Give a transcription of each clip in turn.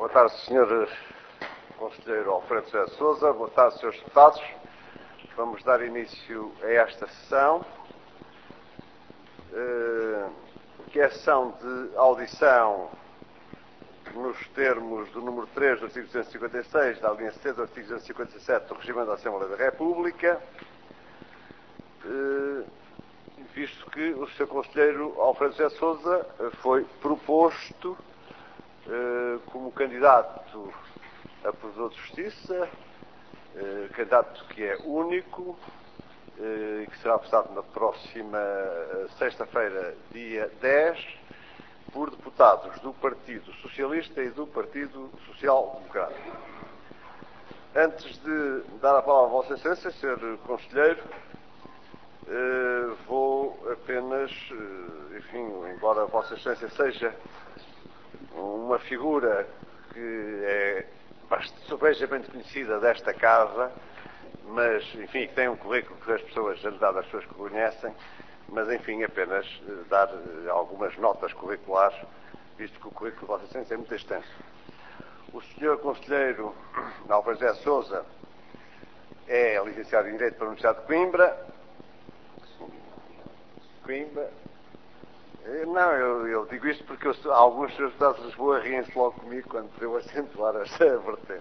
Boa tarde, Sr. Conselheiro Alfredo José Sousa. Boa tarde, Srs. Deputados. Vamos dar início a esta sessão, que é a sessão de audição nos termos do número 3 do artigo 256, da linha C do artigo 257 do Regimento da Assembleia da República, visto que o Sr. Conselheiro Alfredo José Sousa foi proposto como candidato a Provedor de Justiça, candidato que é único e que será votado na próxima sexta-feira, dia 10, por deputados do Partido Socialista e do Partido Social Democrata. Antes de dar a palavra a Vossa Excelência, Sr. Conselheiro, vou apenas, embora Vossa Excelência seja uma figura que é bastante conhecida desta casa, mas, que tem um currículo que as pessoas, as pessoas que conhecem, mas, apenas dar algumas notas curriculares, visto que o currículo de Vossa Excelência é muito extenso. O Sr. Conselheiro Alfredo José Sousa é licenciado em Direito pela Universidade de Coimbra. Não, eu digo isto porque alguns Srs. Deputados de Lisboa riem-se logo comigo quando eu acentuar esta vertente.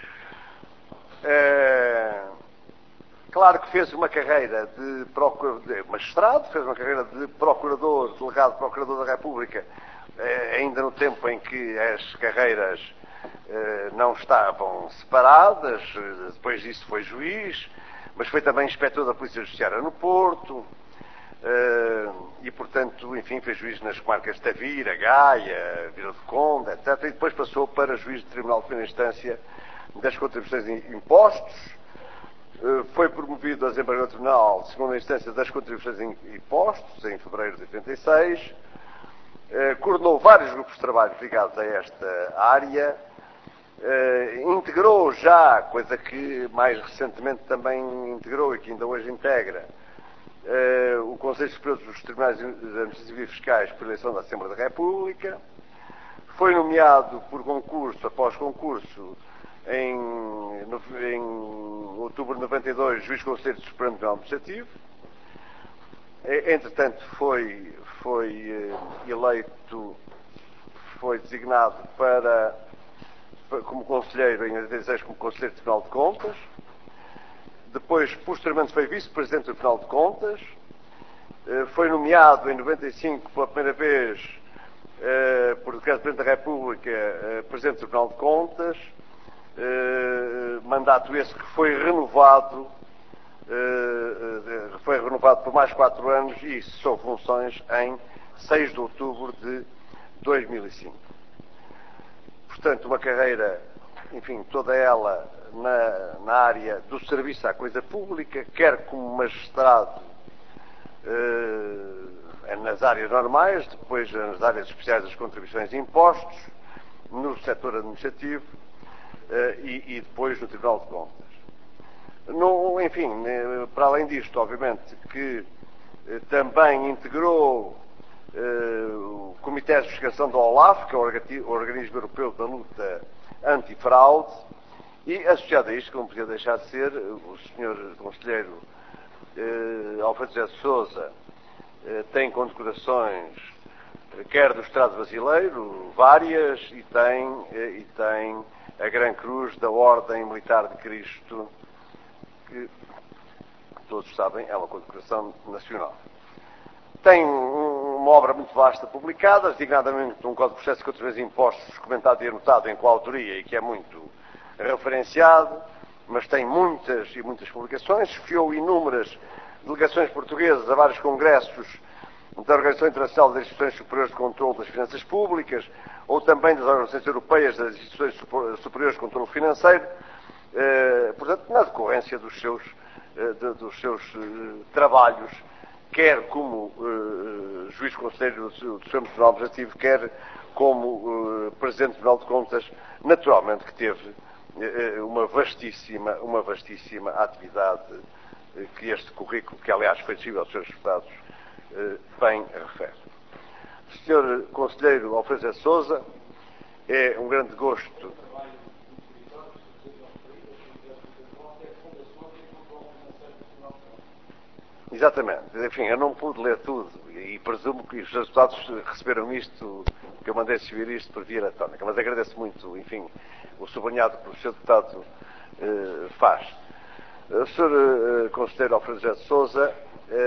Claro que fez uma carreira de magistrado, fez uma carreira de procurador, delegado procurador da República, ainda no tempo em que as carreiras não estavam separadas. Depois disso foi juiz, mas foi também inspetor da Polícia Judiciária no Porto. E, portanto, fez juiz nas comarcas de Tavira, Gaia, Vila do Conde, etc. E depois passou para juiz de Tribunal de Primeira Instância das Contribuições e Impostos. Foi promovido a desembargador do Tribunal de Segunda Instância das Contribuições e Impostos, em fevereiro de 86. Coordenou vários grupos de trabalho ligados a esta área. Integrou já, coisa que mais recentemente também integrou e que ainda hoje integra, o Conselho Superior dos Tribunais Administrativos e Fiscais por eleição da Assembleia da República. Foi nomeado por concurso, após concurso, em outubro de 92, juiz conselheiro do Supremo Tribunal Administrativo. Entretanto, foi eleito, foi designado como conselheiro, em 86, como conselheiro do Tribunal de Contas. Depois, posteriormente, foi vice-presidente do Tribunal de Contas. Foi nomeado, em 95, pela primeira vez, por decreto do Presidente da República, presidente do Tribunal de Contas. Mandato esse que foi renovado por mais 4 anos e cessou funções em 6 de outubro de 2005. Portanto, uma carreira, toda ela na área do serviço à coisa pública, quer como magistrado nas áreas normais, depois nas áreas especiais das contribuições e impostos, no setor administrativo e depois no Tribunal de Contas. Para além disto, obviamente, que também integrou o Comitê de Investigação da OLAF, que é o Organismo Europeu da Luta Antifraude, e associado a isto, como podia deixar de ser, o Sr. Conselheiro Alfredo José Sousa tem condecorações, quer do Estado Brasileiro, várias, e tem a Gran Cruz da Ordem Militar de Cristo, que todos sabem, é uma condecoração nacional. Tem uma obra muito vasta publicada, designadamente um Código de Processo de Contribuições e Impostos, comentado e anotado em coautoria e que é muito referenciado, mas tem muitas e muitas publicações. Fiou inúmeras delegações portuguesas a vários congressos da Organização Internacional das Instituições Superiores de Controlo das Finanças Públicas, ou também das Organizações Europeias das Instituições Superiores de Controlo Financeiro, portanto, na decorrência dos seus trabalhos, quer como juiz conselheiro do Supremo Tribunal Administrativo, quer como presidente do Tribunal de Contas, naturalmente que teve uma vastíssima atividade que este currículo, que aliás foi exigido aos seus deputados, bem refere. Sr. Conselheiro Alfredo José Sousa É um grande gosto. Exatamente. Enfim, eu não pude ler tudo e presumo que os resultados receberam isto, que eu mandei subir isto por via eletrónica. Mas agradeço muito, enfim, o sublinhado que o Sr. Deputado faz. O Sr. Conselheiro Alfredo José de Sousa,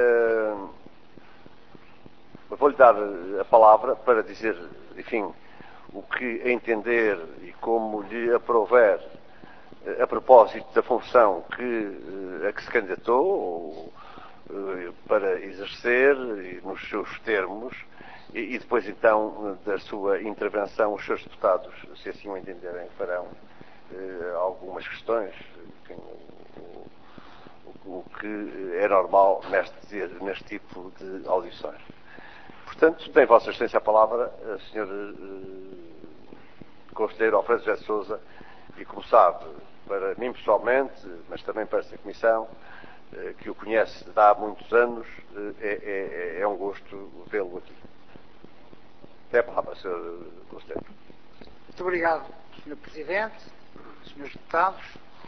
vou-lhe dar a palavra para dizer, enfim, o que entender e como lhe aprouver a propósito da função a que se candidatou para exercer e nos seus termos e depois então da sua intervenção os seus deputados, se assim o entenderem, farão algumas questões, enfim, o que é normal neste tipo de audições. Portanto, tem Vossa Excelência a palavra, Sr. Conselheiro Alfredo José de Sousa, e como sabe, para mim pessoalmente, mas também para esta Comissão, que o conhece de há muitos anos, é um gosto vê-lo aqui. Tem a palavra, Sr. Conselheiro. Muito obrigado, Sr. Presidente, Srs. Deputados.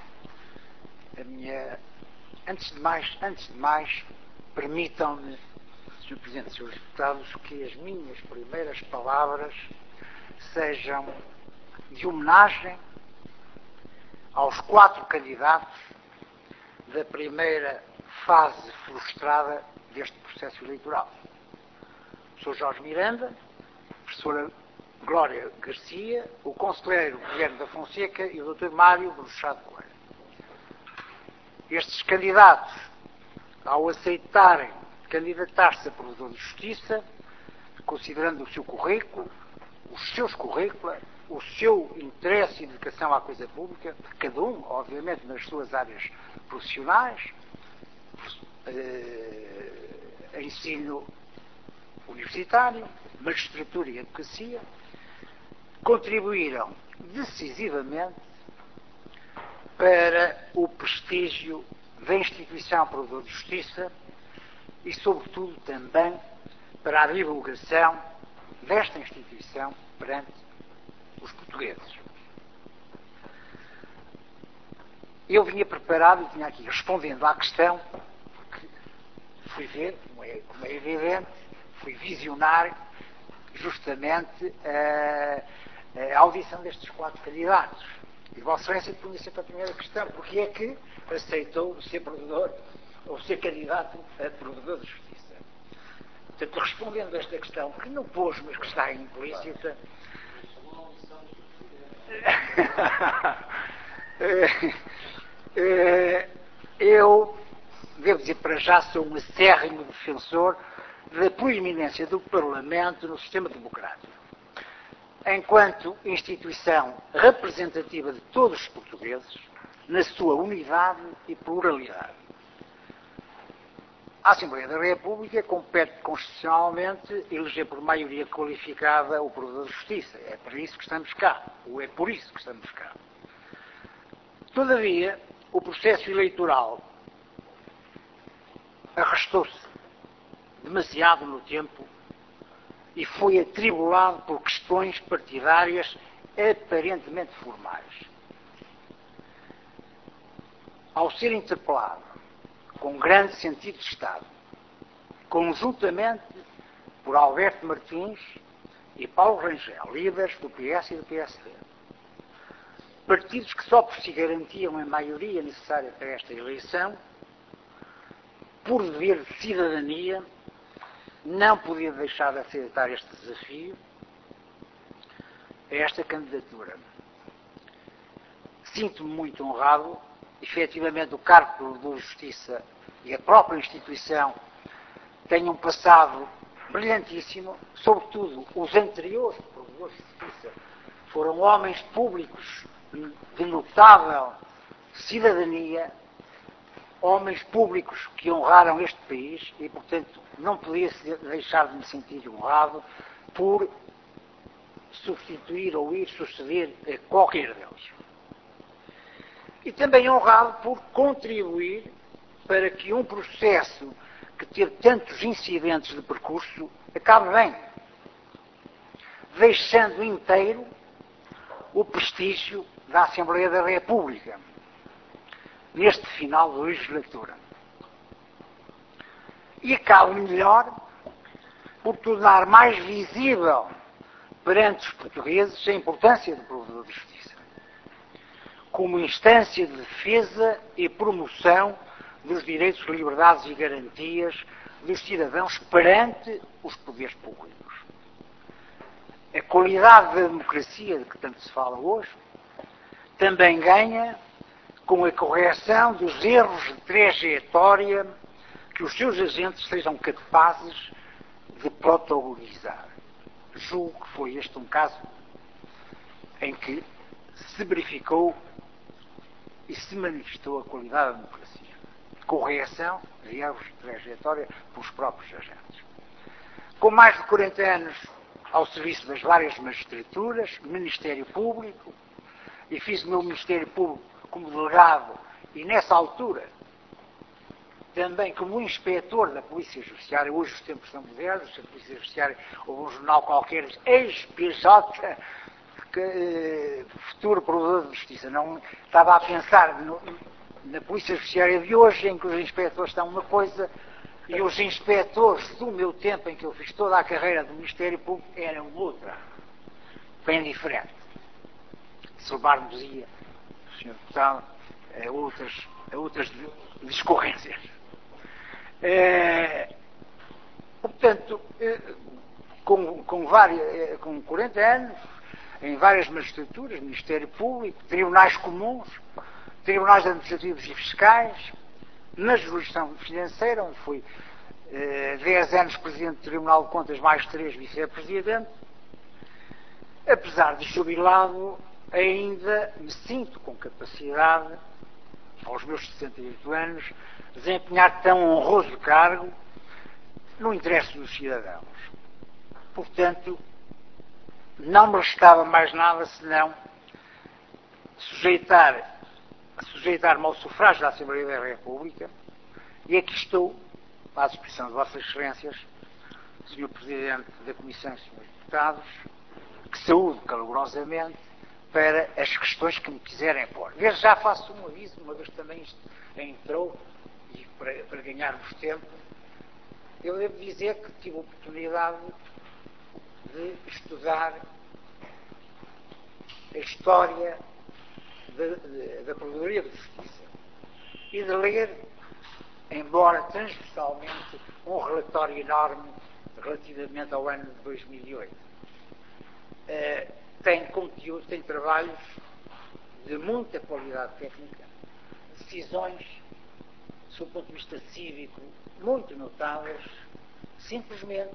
Antes de mais, permitam-me, Sr. Presidente, Srs. Deputados, que as minhas primeiras palavras sejam de homenagem aos 4 candidatos da primeira fase frustrada deste processo eleitoral. O Sr. Jorge Miranda, a professora Glória Garcia, o conselheiro Guilherme da Fonseca e o Dr. Mário Bruxado Coelho. Estes candidatos, ao aceitarem candidatar-se a provedor de justiça, considerando o seu currículo, os seus currículos, o seu interesse e dedicação à coisa pública, cada um, obviamente, nas suas áreas profissionais, ensino universitário, magistratura e advocacia, contribuíram decisivamente para o prestígio da instituição provedor de justiça e, sobretudo, também para a divulgação desta instituição perante os portugueses. Eu vinha preparado e tinha aqui, respondendo à questão, porque fui ver, como é evidente, fui visionar justamente a audição destes 4 candidatos. E Vossa Excelência punha sempre a primeira questão: porque é que aceitou ser provedor ou ser candidato a provedor de justiça? Portanto, respondendo a esta questão, que não pôs, mas que está implícita, eu devo dizer, para já, sou um acérrimo defensor da proeminência do Parlamento no sistema democrático, enquanto instituição representativa de todos os portugueses, na sua unidade e pluralidade. A Assembleia da República compete constitucionalmente eleger por maioria qualificada o provedor de justiça. É por isso que estamos cá, ou é por isso que estamos cá. Todavia, o processo eleitoral arrastou-se demasiado no tempo e foi atribulado por questões partidárias aparentemente formais. Ao ser interpelado com grande sentido de Estado, conjuntamente por Alberto Martins e Paulo Rangel, líderes do PS e do PSD, partidos que só por si garantiam a maioria necessária para esta eleição, por dever de cidadania, não podia deixar de aceitar este desafio a esta candidatura. Sinto-me muito honrado. Efetivamente, o cargo de provedor de justiça e a própria instituição têm um passado brilhantíssimo. Sobretudo, os anteriores provedores de justiça foram homens públicos de notável cidadania, homens públicos que honraram este país e, portanto, não podia deixar de me sentir honrado por substituir ou ir suceder a qualquer deles. E também honrado por contribuir para que um processo que teve tantos incidentes de percurso acabe bem, deixando inteiro o prestígio da Assembleia da República neste final da legislatura. E acaba melhor por tornar mais visível perante os portugueses a importância do Provedor de Justiça como instância de defesa e promoção dos direitos, liberdades e garantias dos cidadãos perante os poderes públicos. A qualidade da democracia de que tanto se fala hoje também ganha com a correção dos erros de trajetória que os seus agentes sejam capazes de protagonizar. Julgo que foi este um caso em que se verificou e se manifestou a qualidade da democracia. Correção de erros de trajetória pelos próprios agentes. Com mais de 40 anos ao serviço das várias magistraturas, Ministério Público, e fiz o meu Ministério Público como delegado e, nessa altura, também como inspetor da Polícia Judiciária. Hoje os tempos são modernos, a Polícia Judiciária, houve um jornal qualquer, ex-PJ, futuro provedor de justiça. Não estava a pensar na Polícia Judiciária de hoje, em que os inspectores estão uma coisa e os inspectores do meu tempo, em que eu fiz toda a carreira do Ministério Público, eram outra, bem diferente. Se levar-nos-ia, o Sr. Deputado, a outras discorrências. Portanto, com 40 anos, em várias magistraturas, Ministério Público, tribunais comuns, tribunais administrativos e fiscais, na jurisdição financeira, onde fui 10 anos Presidente do Tribunal de Contas, mais 3 Vice-Presidente. Apesar de jubilado, ainda me sinto com capacidade, aos meus 68 anos, de desempenhar tão honroso cargo no interesse dos cidadãos. Portanto, não me restava mais nada senão sujeitar-me ao sufrágio da Assembleia da República, e aqui estou, à disposição de Vossas Excelências, Sr. Presidente da Comissão e Srs. Deputados, que saúdo calorosamente para as questões que me quiserem pôr. Desde já faço um aviso, uma vez que também isto entrou, e para ganharmos tempo, eu devo dizer que tive a oportunidade de estudar a história da Procuradoria de Justiça e de ler, embora transversalmente, um relatório enorme relativamente ao ano de 2008. Tem conteúdo, tem trabalhos de muita qualidade técnica, decisões, sob o ponto de vista cívico, muito notáveis. Simplesmente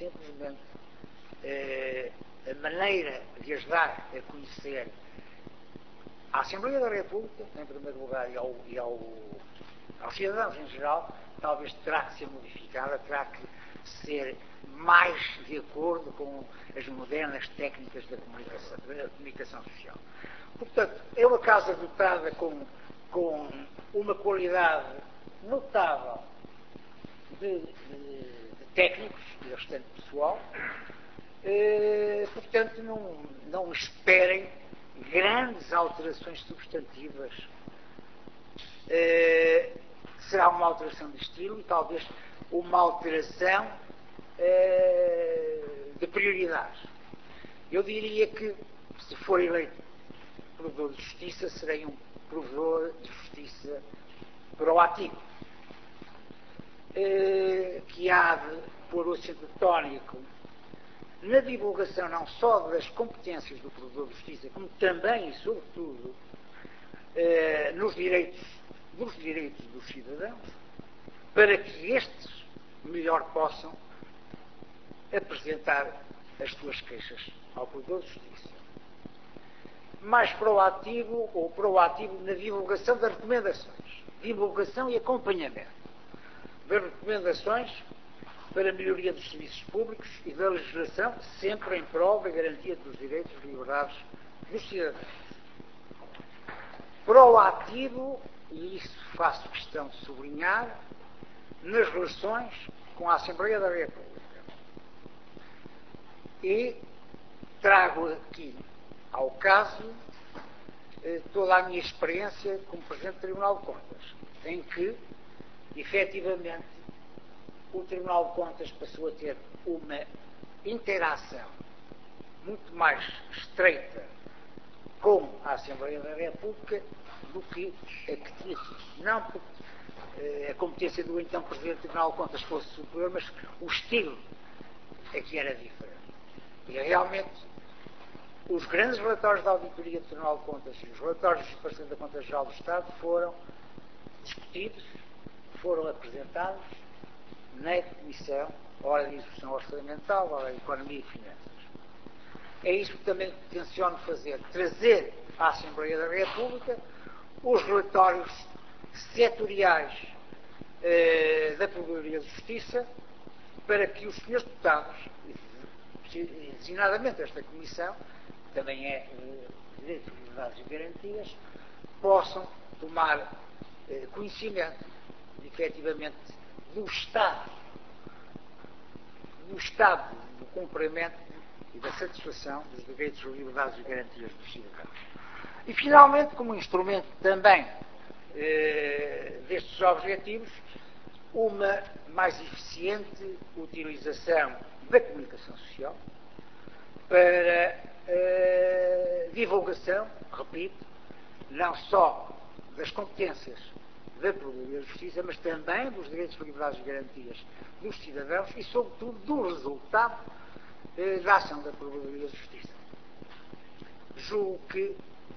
a maneira de as dar a conhecer à Assembleia da República, em primeiro lugar, e aos cidadãos em geral, talvez terá que ser modificada, terá que ser mais de acordo com as modernas técnicas da comunicação social. Portanto, é uma casa dotada com uma qualidade notável de técnicos e bastante pessoal. Portanto, não esperem grandes alterações substantivas. Será uma alteração de estilo e talvez uma alteração de prioridades. Eu diria que, se for eleito provedor de justiça, serei um provedor de justiça proativo, que há de pôr o acento tónico na divulgação não só das competências do provedor de justiça, como também e sobretudo nos direitos dos cidadãos, para que estes melhor possam apresentar as suas queixas ao provedor de justiça. Mais proativo na divulgação das recomendações, divulgação e acompanhamento das recomendações para a melhoria dos serviços públicos e da legislação, sempre em prol da garantia dos direitos e liberdades dos cidadãos. Proativo, e isso faço questão de sublinhar, nas relações com a Assembleia da República. E trago aqui ao caso, toda a minha experiência como Presidente do Tribunal de Contas, em que, efetivamente, o Tribunal de Contas passou a ter uma interação muito mais estreita com a Assembleia da República do que a que tinha tido. Não porque a competência do então Presidente do Tribunal de Contas fosse superior, mas o estilo é que era diferente. E realmente os grandes relatórios da Auditoria do Tribunal de Contas e os relatórios do Presidente da Conta Geral do Estado foram discutidos, foram apresentados na Comissão, ora de Execução Orçamental, ora de Economia e Finanças. É isso que também tenciono fazer, trazer à Assembleia da República os relatórios setoriais da Procuradoria de Justiça, para que os senhores deputados, designadamente esta Comissão, que também é Direitos, Liberdades e Garantias, possam tomar conhecimento, efetivamente, do estado do cumprimento e da satisfação dos direitos, liberdades e garantias dos cidadãos. E, finalmente, como instrumento também destes objetivos, uma mais eficiente utilização da comunicação social para divulgação, repito, não só das competências da Procuradoria de Justiça, mas também dos direitos, liberdades e garantias dos cidadãos e, sobretudo, do resultado da ação da Procuradoria de Justiça. Julgo que,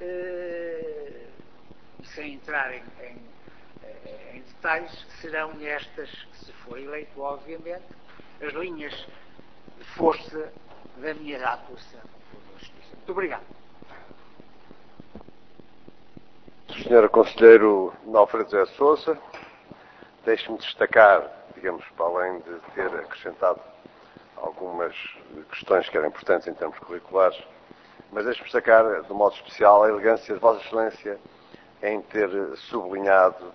sem entrar em detalhes, serão estas, se for eleito, obviamente, as linhas de força da minha atuação na Procuradoria de Justiça. Muito obrigado. Sr. Conselheiro Alfredo José Sousa, deixe-me destacar, digamos, para além de ter acrescentado algumas questões que eram importantes em termos curriculares, mas deixe-me destacar, de modo especial, a elegância de Vossa Excelência em ter sublinhado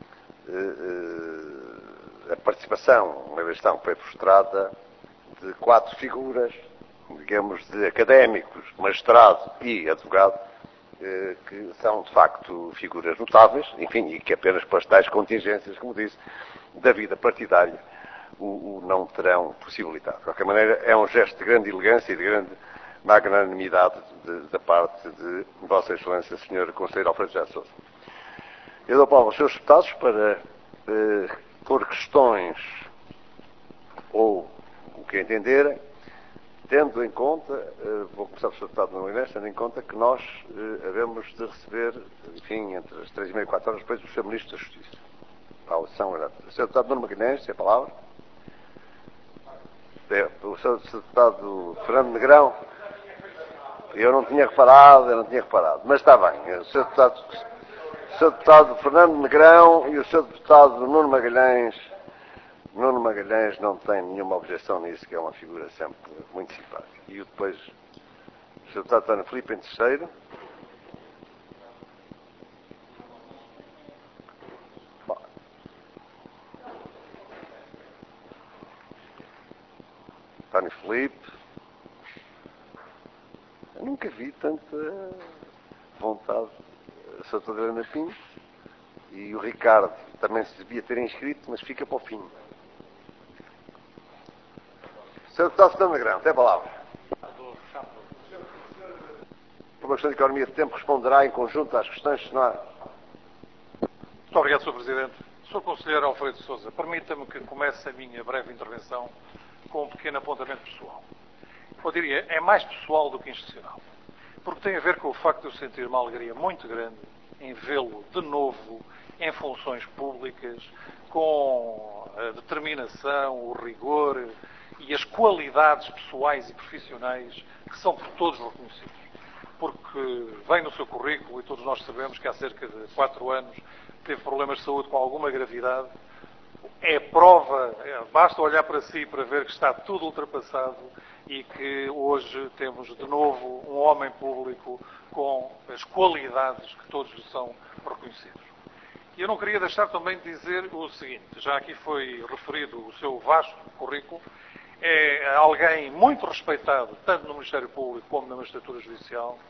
a participação, uma vez tão foi frustrada, de 4 figuras, digamos, de académicos, magistrado e advogado, que são, de facto, figuras notáveis, enfim, e que apenas para as tais contingências, como disse, da vida partidária, o não terão possibilitado. De qualquer maneira, é um gesto de grande elegância e de grande magnanimidade da parte de Vossa Excelência, Sr. Conselheiro Alfredo José Sousa. Eu dou a palavra aos seus deputados para, por questões ou o que entenderem, tendo em conta, vou começar pelo Sr. Deputado Nuno Magalhães, tendo em conta que nós havemos de receber, enfim, entre as 3h30 e 4 horas depois, o Sr. Ministro da Justiça. A audição era. O Sr. Deputado Nuno Magalhães, tem a palavra. O Sr. Deputado Fernando Negrão. Eu não tinha reparado, mas está bem. O Sr. Deputado Fernando Negrão e o Sr. Deputado Nuno Magalhães. Nuno Magalhães não tem nenhuma objeção nisso, que é uma figura sempre muito simpática. E depois, o Sr. Deputado António Filipe em terceiro. Bom. António Filipe. Eu nunca vi tanta vontade. A Sra. Adriana Pinto. E o Ricardo também se devia ter inscrito, mas fica para o fim. Sr. Deputado Fernando Negrão, tem a palavra. Por uma questão de economia de tempo, responderá em conjunto às questões, senão há... Muito obrigado, Sr. Presidente. Sr. Conselheiro Alfredo Sousa, permita-me que comece a minha breve intervenção com um pequeno apontamento pessoal. Eu diria, é mais pessoal do que institucional. Porque tem a ver com o facto de eu sentir uma alegria muito grande em vê-lo de novo em funções públicas, com a determinação, o rigor e as qualidades pessoais e profissionais que são por todos reconhecidos. Porque vem no seu currículo, e todos nós sabemos que há cerca de 4 anos teve problemas de saúde com alguma gravidade. É prova, basta olhar para si para ver que está tudo ultrapassado e que hoje temos de novo um homem público com as qualidades que todos lhe são reconhecidos. E eu não queria deixar também de dizer o seguinte, já aqui foi referido o seu vasto currículo, é alguém muito respeitado, tanto no Ministério Público como na Magistratura Judicial,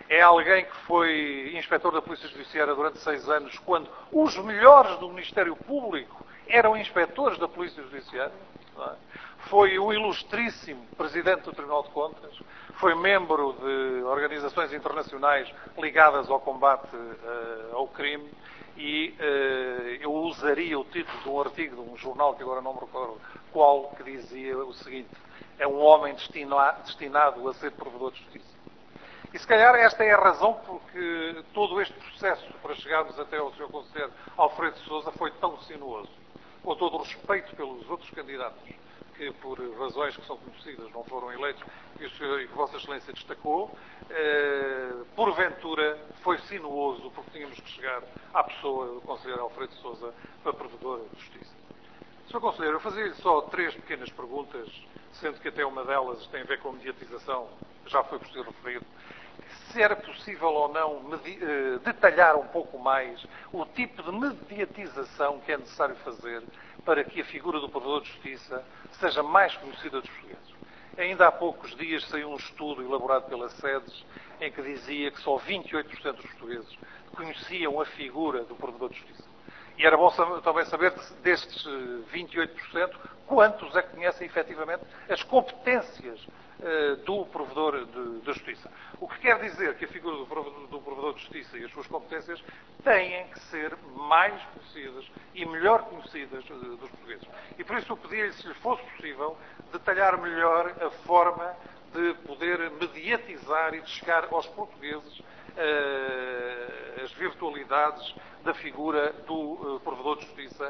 É alguém que foi inspetor da Polícia Judiciária durante 6 anos, quando os melhores do Ministério Público eram inspetores da Polícia Judiciária. Não é? Foi o ilustríssimo Presidente do Tribunal de Contas, foi membro de organizações internacionais ligadas ao combate ao crime e eu usaria o título de um artigo de um jornal que agora não me recordo qual, que dizia o seguinte: é um homem destinado a ser provedor de justiça. E se calhar esta é a razão porque todo este processo para chegarmos até ao Sr. Conselheiro Alfredo Sousa foi tão sinuoso. Com todo o respeito pelos outros candidatos que, por razões que são conhecidas, não foram eleitos e que Vossa Excelência destacou, porventura foi sinuoso porque tínhamos que chegar à pessoa do Conselheiro Alfredo Sousa para provedor de justiça. Sr. Conselheiro, eu fazia-lhe só 3 pequenas perguntas, sendo que até uma delas tem a ver com a mediatização, já foi por si referido. Se era possível ou não detalhar um pouco mais o tipo de mediatização que é necessário fazer para que a figura do provedor de justiça seja mais conhecida dos portugueses. Ainda há poucos dias saiu um estudo elaborado pela SEDES em que dizia que só 28% dos portugueses conheciam a figura do provedor de justiça. E era bom também saber destes 28%, quantos é que conhecem efetivamente as competências do provedor de justiça. O que quer dizer que a figura do provedor de justiça e as suas competências têm que ser mais conhecidas e melhor conhecidas dos portugueses. E por isso eu pedia-lhe, se lhe fosse possível, detalhar melhor a forma de poder mediatizar e de chegar aos portugueses as virtualidades da figura do provedor de justiça,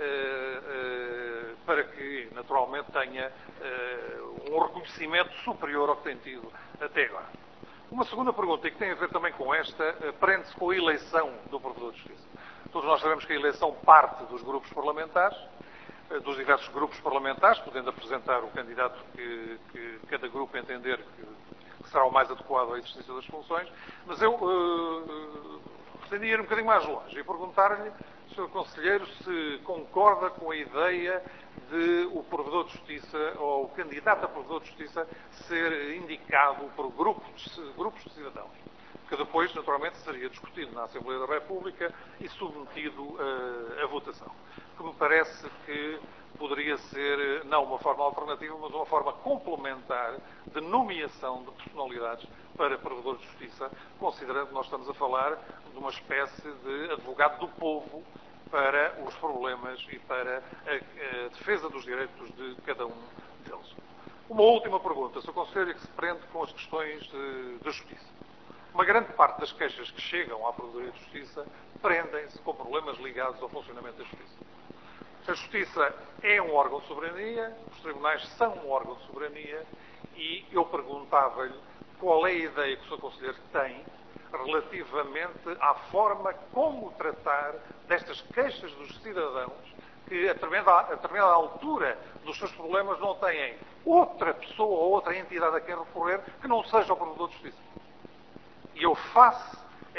para que, naturalmente, tenha um reconhecimento superior ao que tem tido até agora. Uma segunda pergunta, e que tem a ver também com esta, prende-se com a eleição do provedor de justiça. Todos nós sabemos que a eleição parte dos grupos parlamentares, dos diversos grupos parlamentares, podendo apresentar o candidato que cada grupo entender que será o mais adequado à exercício das funções, mas eu pretendia ir um bocadinho mais longe e perguntar-lhe, Sr. Conselheiro, se concorda com a ideia de o provedor de justiça, ou o candidato a provedor de justiça, ser indicado por grupos de cidadãos, que depois, naturalmente, seria discutido na Assembleia da República e submetido à votação. Que me parece que poderia ser, não uma forma alternativa, mas uma forma complementar de nomeação de personalidades para provedor de justiça, considerando que nós estamos a falar de uma espécie de advogado do povo para os problemas e para a defesa dos direitos de cada um deles. Uma última pergunta, Sr. Conselheiro, que se prende com as questões de justiça. Uma grande parte das queixas que chegam à Procuradoria de Justiça prendem-se com problemas ligados ao funcionamento da Justiça. A Justiça é um órgão de soberania, os tribunais são um órgão de soberania, e eu perguntava-lhe qual é a ideia que o Sr. Conselheiro tem relativamente à forma como tratar destas queixas dos cidadãos que, a determinada altura dos seus problemas, não têm outra pessoa ou outra entidade a quem recorrer que não seja o provedor de justiça. E eu faço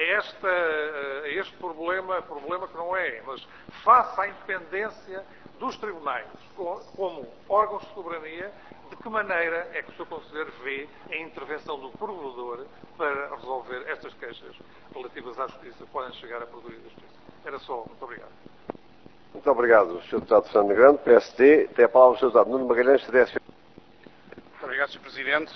a este problema que não é, mas face à independência dos tribunais como órgãos de soberania, de que maneira é que o Sr. Conselheiro vê a intervenção do provedor para resolver estas queixas relativas à justiça que podem chegar à Procuradoria da Justiça? Era só. Muito obrigado. Muito obrigado, Sr. Deputado Fernando Grande, PSD. Tem a palavra o Sr. Deputado Nuno Magalhães, CDS. Muito obrigado, Sr. Presidente.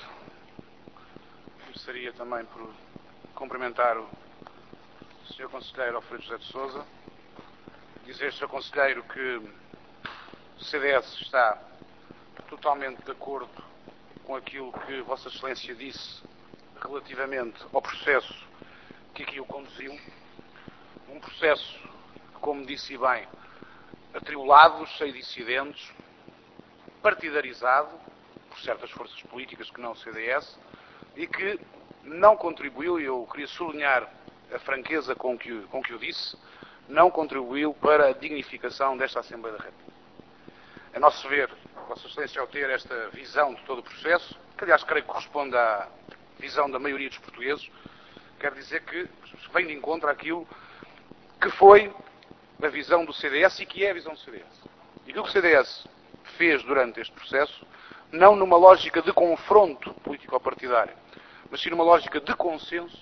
Começaria também por cumprimentar o Sr. Conselheiro Alfredo José de Sousa. Dizer, Sr. Conselheiro, que o CDS está totalmente de acordo com aquilo que Vossa Excelência disse relativamente ao processo que aqui o conduziu. Um processo, como disse bem, atribulado, cheio de incidentes, partidarizado por certas forças políticas que não o CDS, e que não contribuiu, e eu queria sublinhar a franqueza com que o disse, não contribuiu para a dignificação desta Assembleia da República. A nosso ver, Vossa Excelência, ao ter esta visão de todo o processo, que aliás creio que corresponde à visão da maioria dos portugueses, quer dizer que vem de encontro àquilo que foi a visão do CDS e que é a visão do CDS. E aquilo que o CDS fez durante este processo, não numa lógica de confronto político-partidário, mas sim numa lógica de consenso,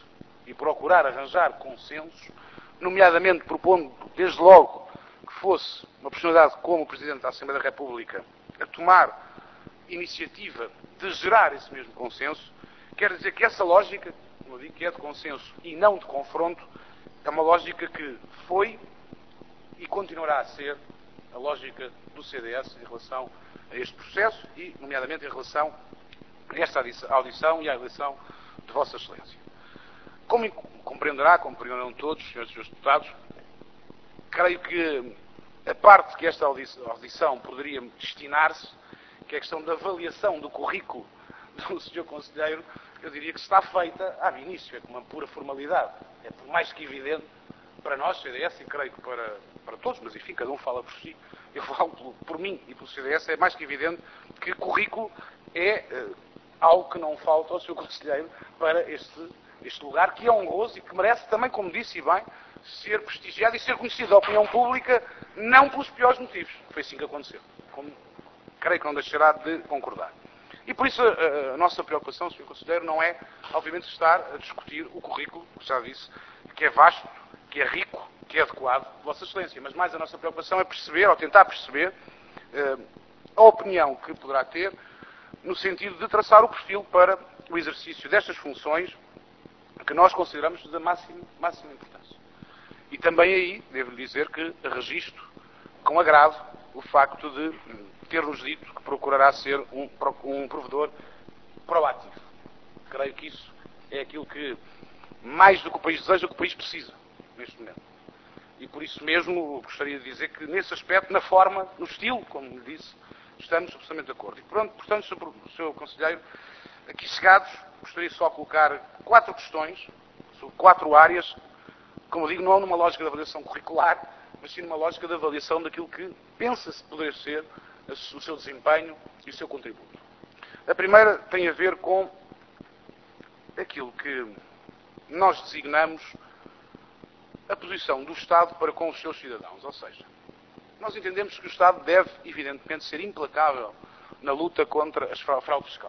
e procurar arranjar consensos, nomeadamente propondo, desde logo, que fosse uma personalidade como o Presidente da Assembleia da República a tomar iniciativa de gerar esse mesmo consenso, quer dizer que essa lógica, como eu digo, que é de consenso e não de confronto, é uma lógica que foi e continuará a ser a lógica do CDS em relação a este processo e, nomeadamente, em relação a esta audição e à eleição de Vossa Excelência. Como compreenderão todos, senhores e senhores deputados, creio que a parte que esta audição poderia destinar-se, que é a questão da avaliação do currículo do Sr. Conselheiro, eu diria que está feita ab início, é como uma pura formalidade. É por mais que evidente para nós, CDS, e creio que para todos, mas enfim, cada um fala por si, eu falo por mim e pelo CDS, é mais que evidente que currículo é algo que não falta ao Sr. Conselheiro para este lugar, que é honroso e que merece também, como disse e bem, ser prestigiado e ser conhecido da opinião pública, não pelos piores motivos. Foi assim que aconteceu. Como creio que não deixará de concordar. E por isso a nossa preocupação, Sr. Conselheiro, não é, obviamente, estar a discutir o currículo, que já disse, que é vasto, que é rico, que é adequado de Vossa Excelência. Mas mais a nossa preocupação é perceber, ou tentar perceber, a opinião que poderá ter no sentido de traçar o perfil para o exercício destas funções que nós consideramos da máxima importância. E também aí, devo dizer que registro com agrado o facto de ter-nos dito que procurará ser um provedor proativo. Creio que isso é aquilo que, mais do que o país deseja, o que o país precisa, neste momento. E por isso mesmo gostaria de dizer que, nesse aspecto, na forma, no estilo, como lhe disse, estamos absolutamente de acordo. E portanto, Sr. Conselheiro, aqui chegados, gostaria só de colocar 4 questões, sobre 4 áreas, como eu digo, não numa lógica de avaliação curricular, mas sim numa lógica de avaliação daquilo que pensa-se poder ser o seu desempenho e o seu contributo. A primeira tem a ver com aquilo que nós designamos a posição do Estado para com os seus cidadãos. Ou seja, nós entendemos que o Estado deve, evidentemente, ser implacável na luta contra a fraude fiscal.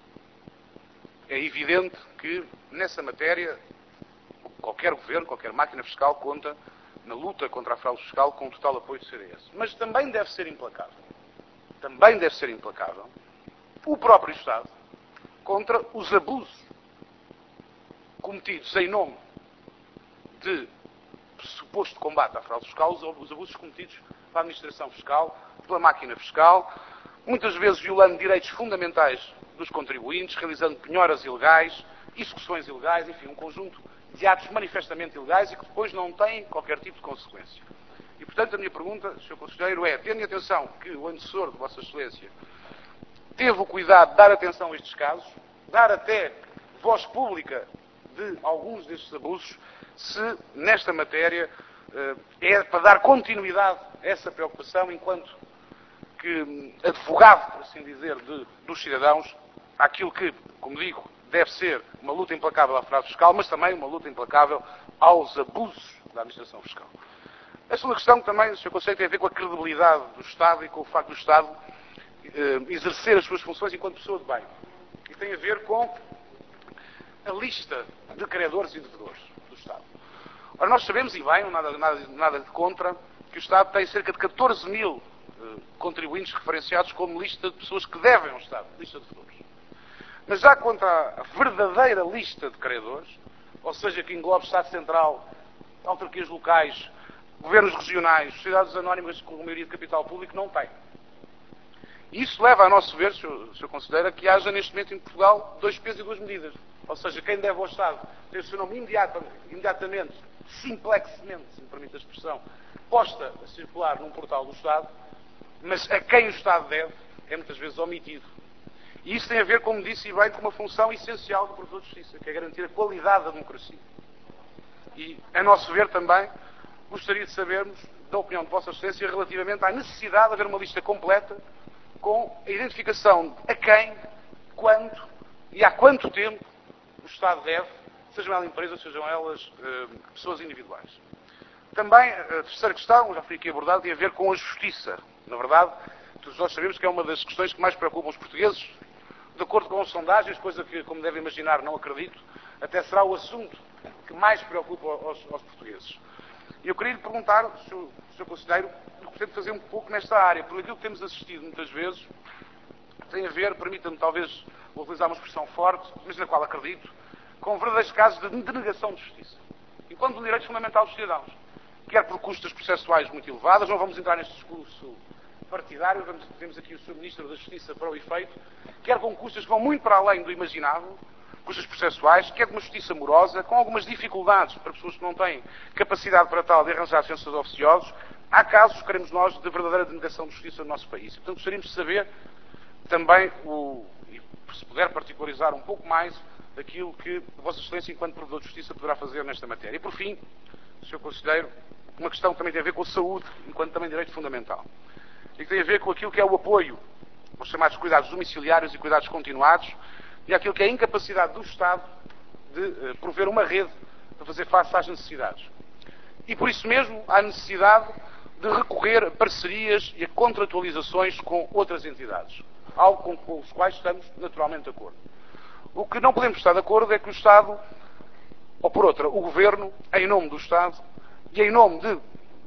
É evidente que, nessa matéria, qualquer governo, qualquer máquina fiscal conta na luta contra a fraude fiscal com o total apoio do CDS. Mas também deve ser implacável. Também deve ser implacável o próprio Estado contra os abusos cometidos em nome de suposto combate à fraude fiscal, os abusos cometidos pela administração fiscal, pela máquina fiscal, muitas vezes violando direitos fundamentais dos contribuintes, realizando penhoras ilegais, execuções ilegais, enfim, um conjunto de atos manifestamente ilegais e que depois não têm qualquer tipo de consequência. E, portanto, a minha pergunta, Sr. Conselheiro, é, tendo em atenção que o antecessor de Vossa Excelência teve o cuidado de dar atenção a estes casos, dar até voz pública de alguns destes abusos, se nesta matéria é para dar continuidade a essa preocupação enquanto que advogado, por assim dizer, dos cidadãos, àquilo que, como digo, deve ser uma luta implacável à fraude fiscal, mas também uma luta implacável aos abusos da administração fiscal. A segunda questão também, Sr. Conselheiro, tem a ver com a credibilidade do Estado e com o facto do Estado exercer as suas funções enquanto pessoa de bem. E tem a ver com a lista de credores e devedores do Estado. Ora, nós sabemos, e bem, nada de contra, que o Estado tem cerca de 14 mil contribuintes referenciados como lista de pessoas que devem ao Estado, lista de devedores. Mas já quanto à verdadeira lista de credores, ou seja, que englobe Estado Central, autarquias locais, governos regionais, sociedades anónimas com maioria de capital público, não tem. E isso leva, a nosso ver, Sr. Conselheiro, a que haja neste momento em Portugal 2 pesos e 2 medidas. Ou seja, quem deve ao Estado tem o seu nome imediatamente, simplexmente, se me permite a expressão, posta a circular num portal do Estado, mas a quem o Estado deve é muitas vezes omitido. E isso tem a ver, como disse, e bem, com uma função essencial do provedor de justiça, que é garantir a qualidade da democracia. E, a nosso ver também, gostaria de sabermos da opinião de Vossa Excelência relativamente à necessidade de haver uma lista completa com a identificação a quem, quando e há quanto tempo o Estado deve, sejam elas empresas, sejam elas pessoas individuais. Também, a terceira questão, já fui aqui abordado, tem a ver com a justiça. Na verdade, todos nós sabemos que é uma das questões que mais preocupam os portugueses. De acordo com as sondagens, coisa que, como devem imaginar, não acredito, até será o assunto que mais preocupa aos portugueses. E eu queria lhe perguntar, Sr. Conselheiro, o que pretende fazer um pouco nesta área, porque aquilo que temos assistido muitas vezes tem a ver, permita-me talvez utilizar uma expressão forte, mas na qual acredito, com verdadeiros casos de denegação de justiça. Enquanto um direito fundamental dos cidadãos, quer por custas processuais muito elevadas, não vamos entrar neste discurso partidário, temos aqui o Sr. Ministro da Justiça para o efeito, quer com custas que vão muito para além do imaginável, custas processuais, quer de uma justiça morosa, com algumas dificuldades para pessoas que não têm capacidade para tal de arranjar sentenças oficiosos. Há casos, queremos nós, de verdadeira denegação de justiça no nosso país. Portanto, gostaríamos de saber também, e se puder particularizar um pouco mais, daquilo que Vossa Excelência, enquanto Provedor de Justiça, poderá fazer nesta matéria. E, por fim, Sr. Conselheiro, uma questão que também tem a ver com a saúde, enquanto também direito fundamental. E que tem a ver com aquilo que é o apoio aos chamados cuidados domiciliários e cuidados continuados, e aquilo que é a incapacidade do Estado de prover uma rede para fazer face às necessidades. E por isso mesmo há necessidade de recorrer a parcerias e a contratualizações com outras entidades, algo com os quais estamos naturalmente de acordo. O que não podemos estar de acordo é que o Estado, ou por outra, o Governo, em nome do Estado e em nome de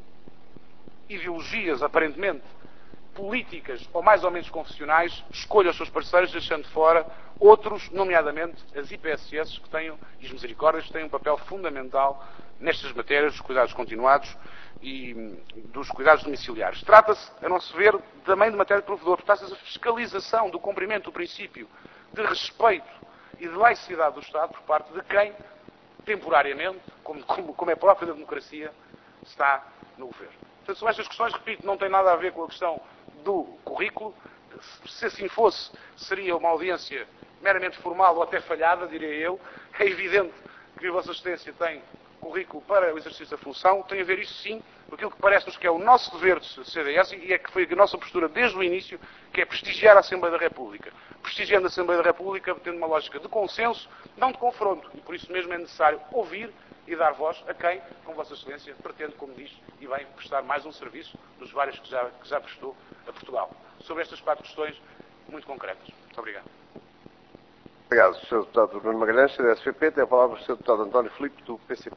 ideologias aparentemente políticas ou mais ou menos confessionais, escolha os seus parceiros, deixando fora outros, nomeadamente as IPSS, que têm, e as Misericórdias, que têm um papel fundamental nestas matérias dos cuidados continuados e dos cuidados domiciliares. Trata-se, a não se ver, também de matéria de provedor. Trata-se da fiscalização do cumprimento do princípio de respeito e de laicidade do Estado por parte de quem, temporariamente, como é próprio da democracia, está no Governo. Portanto, são estas questões, repito, não têm nada a ver com a questão do currículo. Se assim fosse, seria uma audiência meramente formal ou até falhada, diria eu. É evidente que a Vossa Excelência tem currículo para o exercício da função. Tem a ver isso sim com aquilo que parece-nos que é o nosso dever de CDS e é que foi a nossa postura desde o início, que é prestigiar a Assembleia da República. Prestigiando a Assembleia da República, tendo uma lógica de consenso, não de confronto. E por isso mesmo é necessário ouvir e dar voz a quem, como Vossa Excelência, pretende, como diz, e bem, prestar mais um serviço dos vários que já prestou a Portugal. Sobre estas 4 questões muito concretas. Muito obrigado. Obrigado, Sr. Deputado Bruno Magalhães, CDS-PP. Tem a palavra o Sr. Deputado António Filipe, do PCP.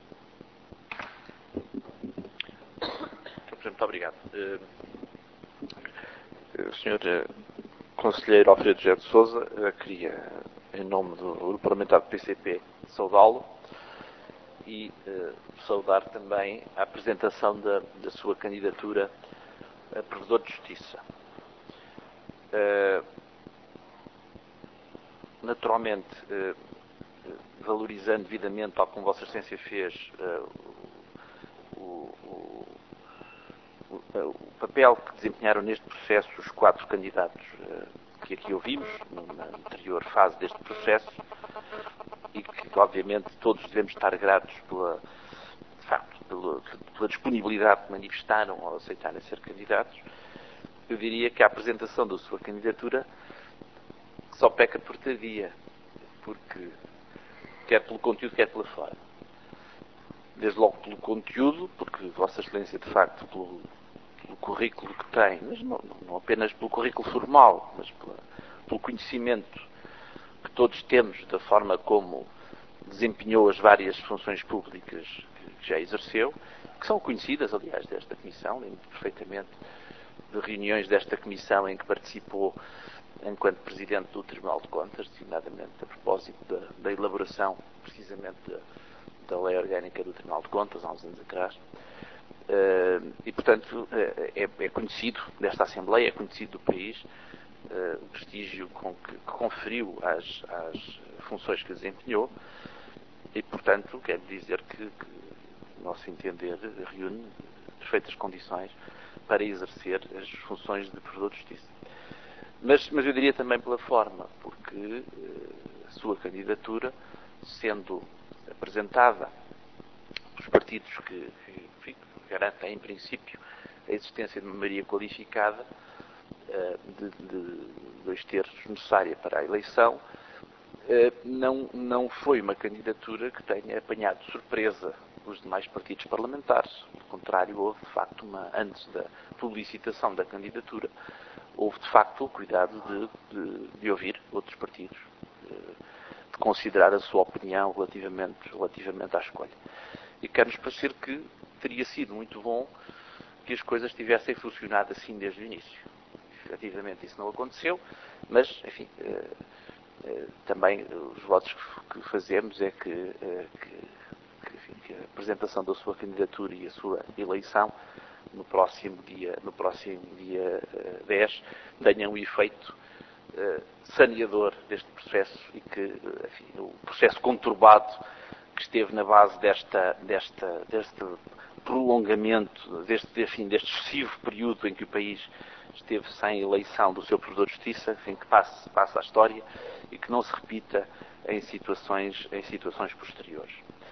Muito obrigado. Sr. Conselheiro Alfredo José de Sousa, queria, em nome do Grupo Parlamentar do PCP, saudá-lo e saudar também a apresentação da sua candidatura a Provedor de Justiça. Naturalmente, valorizando devidamente, tal como Vossa Excelência fez, o papel que desempenharam neste processo os 4 candidatos que aqui ouvimos, na anterior fase deste processo, e que, obviamente, todos devemos estar gratos pela disponibilidade que manifestaram ao aceitarem ser candidatos. Eu diria que a apresentação da sua candidatura só peca por tardia, porque quer pelo conteúdo, quer pela forma. Desde logo pelo conteúdo, porque Vossa Excelência, de facto, pelo currículo que tem, mas não apenas pelo currículo formal, mas pelo conhecimento que todos temos da forma como desempenhou as várias funções públicas que já exerceu, que são conhecidas, aliás, desta Comissão. Lembro perfeitamente de reuniões desta Comissão em que participou enquanto Presidente do Tribunal de Contas, designadamente a propósito da elaboração, precisamente, da Lei Orgânica do Tribunal de Contas, há uns anos atrás. E, portanto, é conhecido desta Assembleia, é conhecido do país, o prestígio que conferiu às funções que desempenhou e, portanto, quero dizer que nosso entender, reúne perfeitas condições para exercer as funções de Provedor de Justiça. Mas eu diria também pela forma, porque a sua candidatura, sendo apresentada pelos partidos que garantem, em princípio, a existência de uma maioria qualificada de 2/3 necessária para a eleição, não foi uma candidatura que tenha apanhado de surpresa os demais partidos parlamentares. Pelo contrário, houve, de facto, antes da publicitação da candidatura, houve, de facto, o cuidado de ouvir outros partidos, de considerar a sua opinião relativamente à escolha. E quero-nos parecer que teria sido muito bom que as coisas tivessem funcionado assim desde o início. Efetivamente isso não aconteceu, mas, enfim, também os votos que fazemos é que a apresentação da sua candidatura e a sua eleição no próximo dia 10 tenham um efeito saneador deste processo e que, enfim, o processo conturbado que esteve na base deste prolongamento, deste excessivo período em que o país esteve sem eleição do seu Provedor de Justiça, enfim, que passe à história e que não se repita em situações posteriores.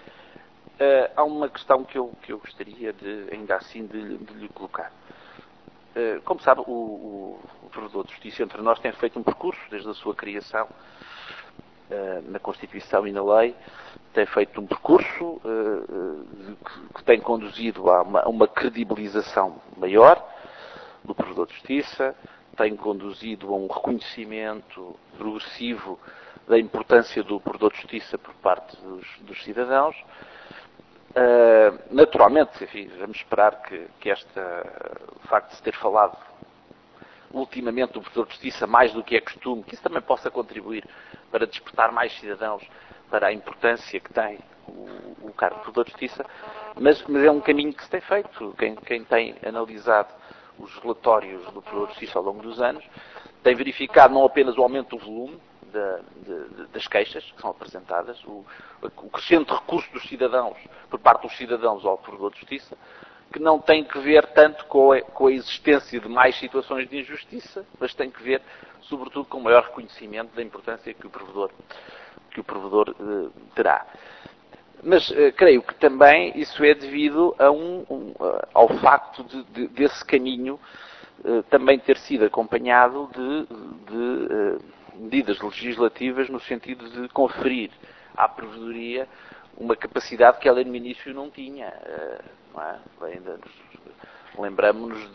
Há uma questão que eu gostaria ainda assim de lhe colocar. Como sabe, o Provedor de Justiça entre nós tem feito um percurso desde a sua criação na Constituição e na lei, tem feito um percurso que tem conduzido a uma credibilização maior do Provedor de Justiça, tem conduzido a um reconhecimento progressivo da importância do Provedor de Justiça por parte dos cidadãos. Naturalmente, enfim, vamos esperar que o facto de se ter falado ultimamente do Provedor de Justiça mais do que é costume, que isso também possa contribuir para despertar mais cidadãos para a importância que tem o cargo de Provedor de Justiça, mas é um caminho que se tem feito. Quem tem analisado os relatórios do Provedor de Justiça ao longo dos anos tem verificado não apenas o aumento do volume das queixas que são apresentadas, o crescente recurso dos cidadãos, por parte dos cidadãos ao Provedor de Justiça, que não tem que ver tanto com a existência de mais situações de injustiça, mas tem que ver, sobretudo, com o maior reconhecimento da importância que o provedor terá. Mas creio que também isso é devido ao facto desse caminho também ter sido acompanhado de medidas legislativas no sentido de conferir à Provedoria uma capacidade que ela no início não tinha. Não é? Ainda lembramos-nos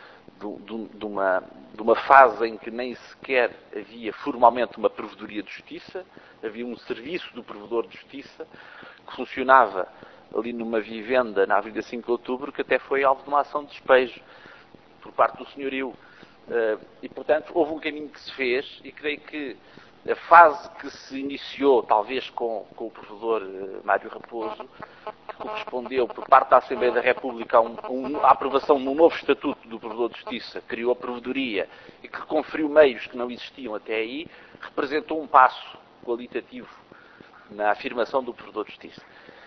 de uma fase em que nem sequer havia formalmente uma Provedoria de Justiça, havia um serviço do Provedor de Justiça que funcionava ali numa vivenda na Avenida 5 de Outubro, que até foi alvo de uma ação de despejo por parte do senhorio. E, portanto, houve um caminho que se fez e creio que a fase que se iniciou, talvez com o Provedor Mário Raposo, que correspondeu por parte da Assembleia da República à aprovação de um novo Estatuto do Provedor de Justiça, criou a Provedoria e que conferiu meios que não existiam até aí, representou um passo qualitativo na afirmação do Provedor de Justiça.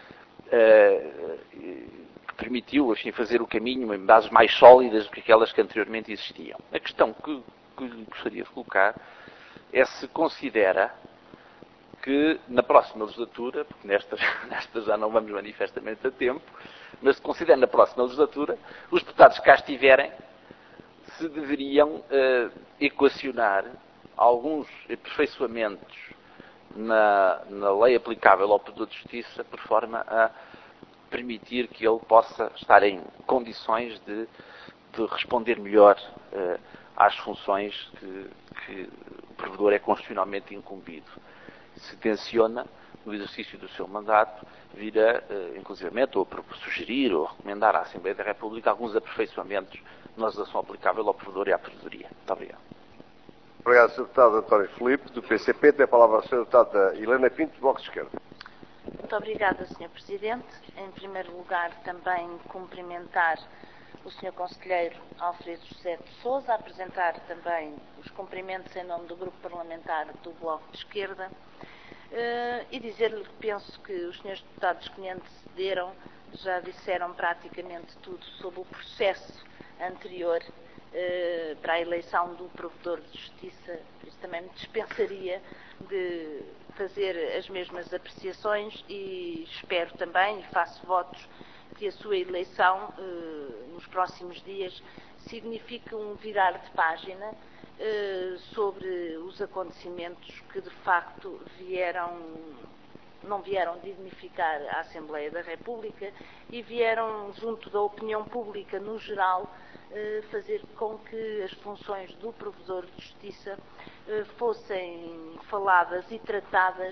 Que permitiu, assim, fazer o caminho em bases mais sólidas do que aquelas que anteriormente existiam. A questão que lhe gostaria de colocar é se considera que na próxima legislatura, porque nesta já não vamos manifestamente a tempo, mas se considera na próxima legislatura, os deputados que cá estiverem se deveriam equacionar alguns aperfeiçoamentos na lei aplicável ao Provedor de Justiça, por forma a permitir que ele possa estar em condições de responder melhor às funções que o Provedor é constitucionalmente incumbido. Se tenciona, no exercício do seu mandato, vir a, inclusivamente, ou sugerir ou recomendar à Assembleia da República alguns aperfeiçoamentos na legislação aplicável ao Provedor e à Provedoria. Muito obrigado. Obrigado, Sr. Deputado António Filipe, do PCP. Tem a palavra a Sra. Deputada Helena Pinto, do Bloco de Esquerda. Muito obrigada, Sr. Presidente. Em primeiro lugar, também cumprimentar o Sr. Conselheiro Alfredo José de Sousa, apresentar também os cumprimentos em nome do Grupo Parlamentar do Bloco de Esquerda e dizer-lhe que penso que os senhores deputados que me antecederam já disseram praticamente tudo sobre o processo anterior para a eleição do Provedor de Justiça. Por isso também me dispensaria de fazer as mesmas apreciações e espero também, e faço votos, que a sua eleição nos próximos dias signifique um virar de página sobre os acontecimentos que de facto não vieram dignificar a Assembleia da República e vieram, junto da opinião pública no geral, fazer com que as funções do Provedor de Justiça fossem faladas e tratadas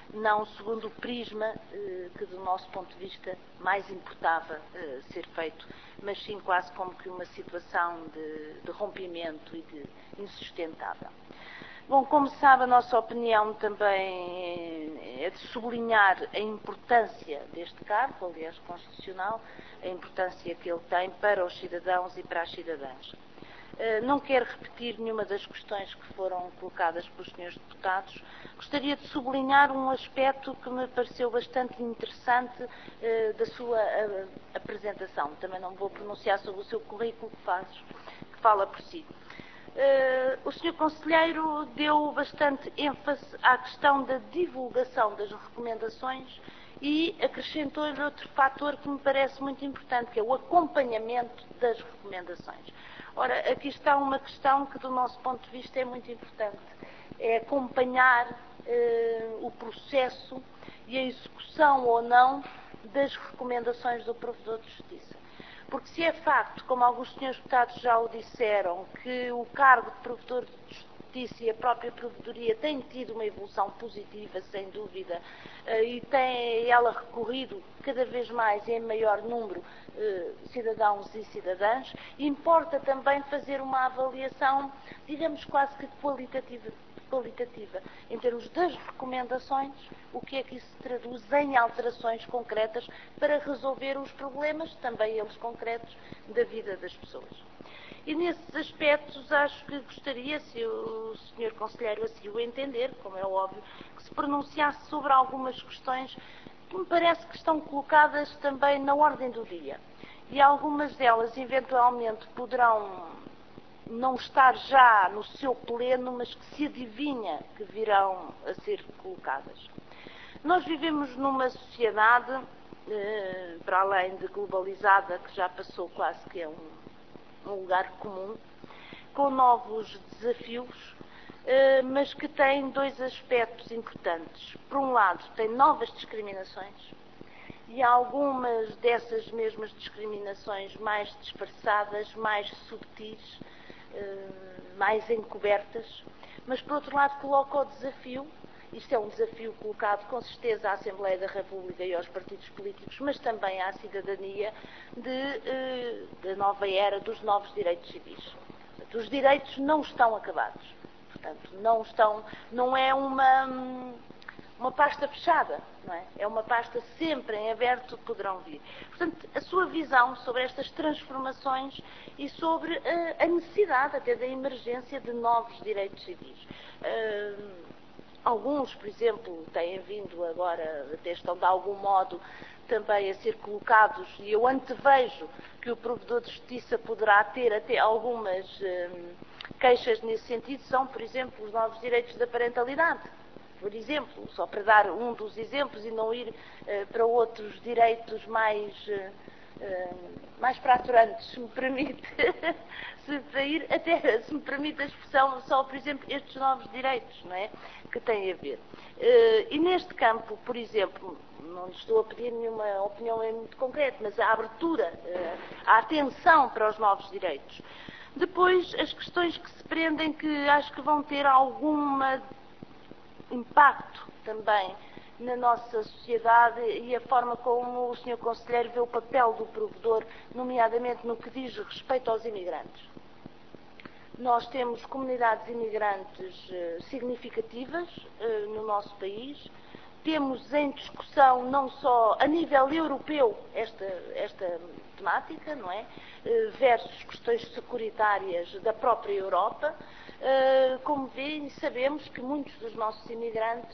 não segundo o prisma que, do nosso ponto de vista, mais importava ser feito, mas sim quase como que uma situação de rompimento e de insustentável. Bom, como sabe, a nossa opinião também é de sublinhar a importância deste cargo, aliás, constitucional, a importância que ele tem para os cidadãos e para as cidadãs. Não quero repetir nenhuma das questões que foram colocadas pelos senhores deputados. Gostaria de sublinhar um aspecto que me pareceu bastante interessante da sua apresentação. Também não vou pronunciar sobre o seu currículo que fala por si. O Sr. Conselheiro deu bastante ênfase à questão da divulgação das recomendações e acrescentou-lhe outro fator que me parece muito importante, que é o acompanhamento das recomendações. Ora, aqui está uma questão que, do nosso ponto de vista, é muito importante. É acompanhar o processo e a execução ou não das recomendações do Provedor de Justiça. Porque se é facto, como alguns senhores deputados já o disseram, que o cargo de Provedor de Justiça e a própria Provedoria têm tido uma evolução positiva, sem dúvida, e tem ela recorrido cada vez mais em maior número cidadãos e cidadãs, importa também fazer uma avaliação, digamos, quase que qualitativa, em termos das recomendações, o que é que isso se traduz em alterações concretas para resolver os problemas, também eles concretos, da vida das pessoas. E nesses aspectos acho que gostaria, se o Sr. Conselheiro assim o entender, como é óbvio, que se pronunciasse sobre algumas questões que me parece que estão colocadas também na ordem do dia. E algumas delas eventualmente poderão não estar já no seu pleno, mas que se adivinha que virão a ser colocadas. Nós vivemos numa sociedade, para além de globalizada, que já passou quase que a um lugar comum, com novos desafios, mas que tem dois aspectos importantes. Por um lado, tem novas discriminações, e algumas dessas mesmas discriminações mais disfarçadas, mais subtis, mais encobertas, mas por outro lado coloca o desafio, isto é um desafio colocado com certeza à Assembleia da República e aos partidos políticos, mas também à cidadania, da nova era dos novos direitos civis. Portanto, os direitos não estão acabados, portanto, não é uma pasta fechada, não é? É uma pasta sempre em aberto, poderão vir. Portanto, a sua visão sobre estas transformações e sobre a necessidade até da emergência de novos direitos civis. Alguns, por exemplo, têm vindo agora, até estão de algum modo também a ser colocados, e eu antevejo que o Provedor de Justiça poderá ter até algumas queixas nesse sentido, são, por exemplo, os novos direitos da parentalidade. Por exemplo, só para dar um dos exemplos e não ir para outros direitos mais fraturantes, se me permite, se me permite a expressão, só, por exemplo, estes novos direitos, não é? Que têm a ver. E neste campo, por exemplo, não lhe estou a pedir nenhuma opinião muito concreta, mas a abertura, a atenção para os novos direitos. Depois, as questões que se prendem, que acho que vão ter algum impacto também na nossa sociedade, e a forma como o Sr. Conselheiro vê o papel do provedor, nomeadamente no que diz respeito aos imigrantes. Nós temos comunidades imigrantes significativas no nosso país, temos em discussão não só a nível europeu esta temática, não é? Versus questões securitárias da própria Europa. Como vê, e sabemos que muitos dos nossos imigrantes,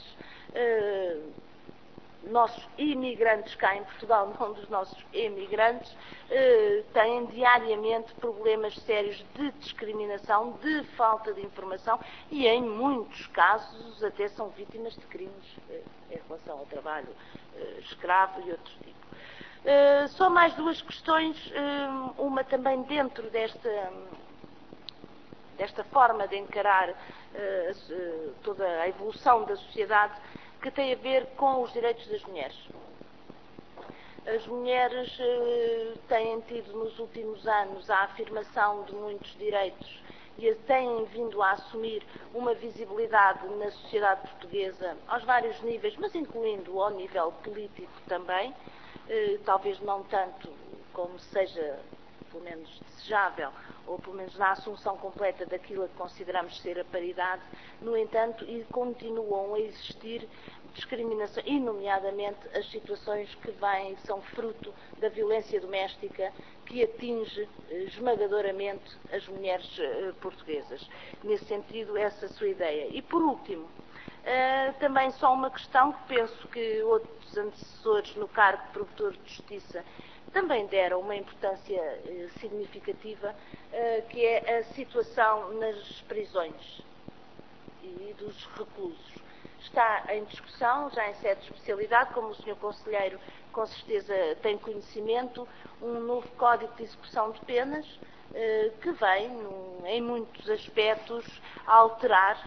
nossos imigrantes cá em Portugal, não dos nossos emigrantes, têm diariamente problemas sérios de discriminação, de falta de informação e, em muitos casos, até são vítimas de crimes em relação ao trabalho escravo e outros tipos. Só mais duas questões, uma também dentro desta forma de encarar toda a evolução da sociedade, que tem a ver com os direitos das mulheres. As mulheres têm tido nos últimos anos a afirmação de muitos direitos e têm vindo a assumir uma visibilidade na sociedade portuguesa aos vários níveis, mas incluindo ao nível político também, talvez não tanto como seja, pelo menos, desejável, ou pelo menos na assunção completa daquilo que consideramos ser a paridade. No entanto, e continuam a existir discriminações, e nomeadamente as situações que são fruto da violência doméstica que atinge esmagadoramente as mulheres portuguesas. Nesse sentido, essa é a sua ideia. E por último, também só uma questão que penso que outros antecessores no cargo de Provedor de Justiça também deram uma importância significativa, que é a situação nas prisões e dos reclusos. Está em discussão, já em sede de especialidade, como o Sr. Conselheiro com certeza tem conhecimento, um novo Código de Execução de Penas, que vem, em muitos aspectos, a alterar